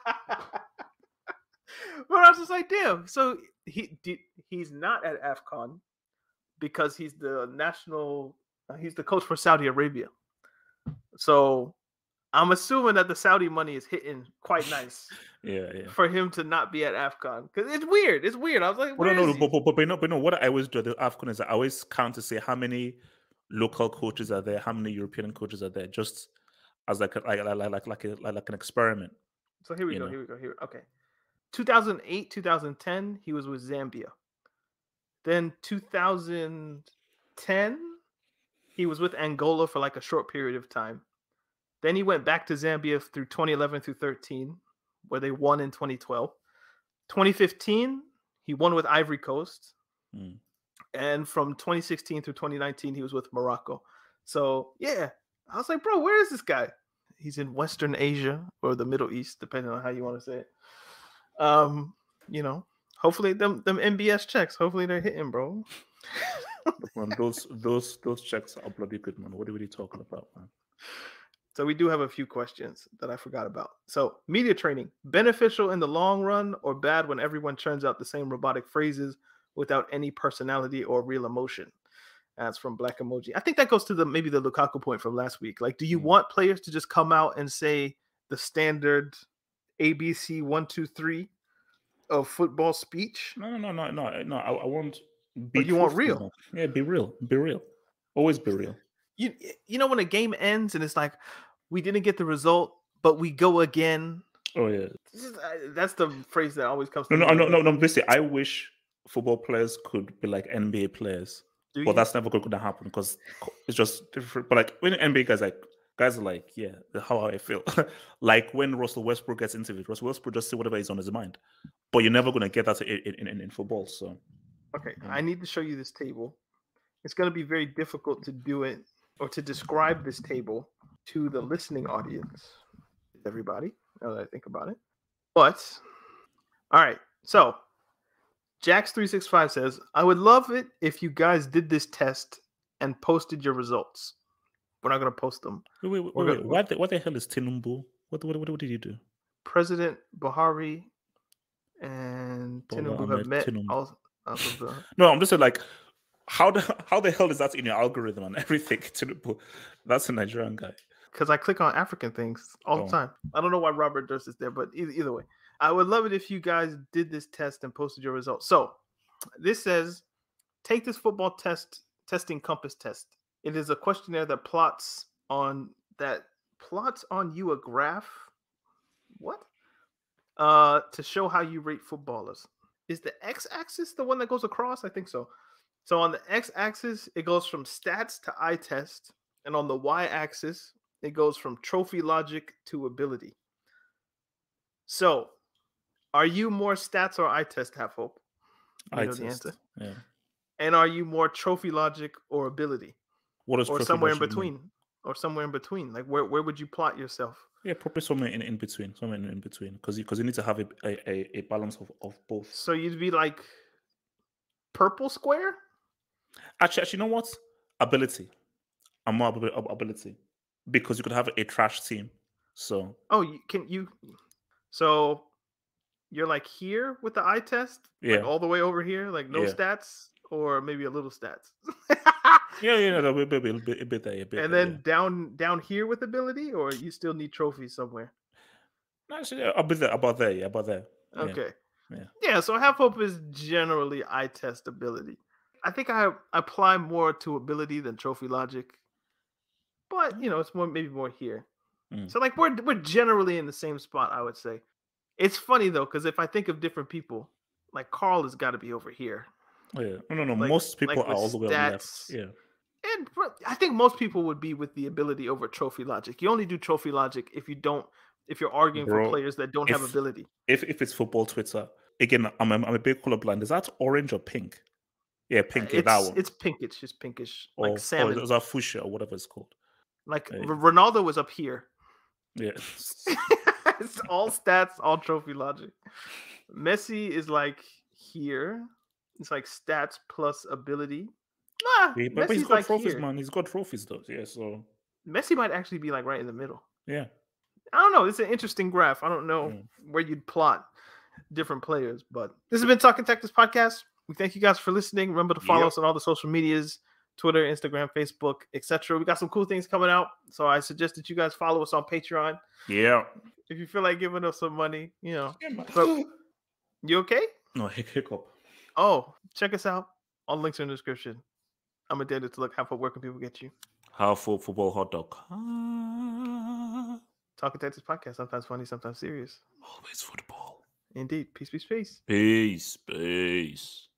But I was just like, damn. So he did, he's not at AFCON because he's the national. Uh, he's the coach for Saudi Arabia. So I'm assuming that the Saudi money is hitting quite nice Yeah, yeah. for him to not be at AFCON because it's weird. It's weird. I was like, Well, where no, no, is he? but, but, but, but, no, but no, what I always do at the AFCON is I always count to say how many local coaches are there, how many European coaches are there, just as like a, like like like like, a, like, like an experiment. So here we you go. know. Here we go. Here. Okay. two thousand eight, two thousand ten, he was with Zambia. Then two thousand ten, he was with Angola for like a short period of time. Then he went back to Zambia through twenty eleven through thirteen, where they won in twenty twelve. twenty fifteen, he won with Ivory Coast. Mm. And from twenty sixteen through twenty nineteen, he was with Morocco. So, yeah, I was like, bro, where is this guy? He's in Western Asia or the Middle East, depending on how you want to say it. Um, you know, hopefully them them M B S checks, hopefully they're hitting, bro. Man, those those those checks are bloody good, man. What are we talking about, man? So we do have a few questions that I forgot about. So media training, beneficial in the long run or bad when everyone churns out the same robotic phrases without any personality or real emotion? That's from Black Emoji. I think that goes to the maybe the Lukaku point from last week. Like, do you Mm. want players to just come out and say the standard A B C one, two, three of football speech? No, no, no, no, no, no. I, I want But you want real. man. Yeah, be real. Be real. Always be real. You you know when a game ends and it's like we didn't get the result, but we go again. Oh yeah. This is- uh, That's the phrase that always comes to No, no, mind. no, no, no. Basically, I wish football players could be like N B A players, Do but you? that's never going to happen because it's just different. But like when N B A guys, like guys are like, yeah, how I feel. Like when Russell Westbrook gets interviewed, Russell Westbrook just say whatever is on his mind, but you're never going to get that in in, in, in football. So Okay, Mm. I need to show you this table. It's going to be very difficult to do it or to describe this table to the listening audience, everybody, now that I think about it. But, all right, so Jax three six five says, I would love it if you guys did this test and posted your results. We're not going to post them. wait, wait, wait, We're wait, gonna- what the what the hell is Tinubu? What what what, what did you do? President Buhari and Bola Tinubu have Ahmed met. Tinubu. Also, also the, No, I'm just saying, like, how the how the hell is that in your algorithm and everything? Tinubu, that's a Nigerian guy. because I click on African things all Oh. the time. I don't know why Robert Durst is there, but either, either way, I would love it if you guys did this test and posted your results. So this says, take this football test testing compass test. It is a questionnaire that plots on that plots on you a graph What? Uh, to show how you rate footballers. Is the x-axis the one that goes across? I think so. So on the x-axis, it goes from stats to eye test, and on the y-axis, it goes from trophy logic to ability. So, are you more stats or eye test, Half Hope? You I know the test. answer. Yeah. And are you more trophy logic or ability, What does or trophy somewhere in logic mean? between, or somewhere in between? Like where where would you plot yourself? Yeah, probably somewhere in, in between, somewhere in, in between, because you, because you need to have a, a, a- a balance of, of both. So you'd be like purple square. Actually, actually, you know what? Ability. I'm more ab- ab- ability because you could have a trash team. So Oh, you can you. So you're like here with the eye test, like yeah, all the way over here, like no yeah, stats, or maybe a little stats. yeah, yeah. No, a bit, a bit, a bit, a bit there, a bit And there. Yeah. then down down here with ability, or you still need trophies somewhere. No, actually, yeah, a bit there, about there, yeah, about there. Yeah, Okay. yeah. Yeah, so half hope is generally eye test ability. I think I apply more to ability than trophy logic, but you know, it's more maybe more here. Mm. So like we're we're generally in the same spot, I would say. It's funny though, because if I think of different people, like Carl has got to be over here, Oh, yeah. No, no, no. like Most people like are with all the way on left. stats. Yeah, And pro- I think most people would be with the ability over trophy logic. You only do trophy logic if you don't, if you're arguing for bro. players that don't have If ability. if if it's football Twitter again, I'm I'm, I'm a big colorblind. Is that orange or pink? Yeah, Uh, pink. Yeah, that It's one. it's pinkish, it's pinkish, like Or or salmon. is that fuchsia or whatever it's called? Like Yeah, R- Ronaldo was up here. yeah. It's all stats, all trophy logic. Messi is like here. It's like stats plus ability. Nah, Yeah, but, but he's Messi's got like trophies, here. man. He's got trophies though. Yeah, so Messi might actually be like right in the middle. yeah. I don't know. It's an interesting graph. I don't know Mm. where you'd plot different players, but this has been Talking Tactics Podcast. We thank you guys for listening. Remember to follow Yep. us on all the social medias, Twitter, Instagram, Facebook, et cetera. We got some cool things coming out, so I suggest that you guys follow us on Patreon Yeah. if you feel like giving us some money. You know, Yeah, man. but you okay? No, hic- hiccup. Oh, check us out. All links are in the description. I'm addicted to look. How far where can people get you? How full football hot dog? Ah, Talking Tactics Podcast. Sometimes funny, sometimes serious. always football. Indeed. Peace, peace, peace. Peace, peace.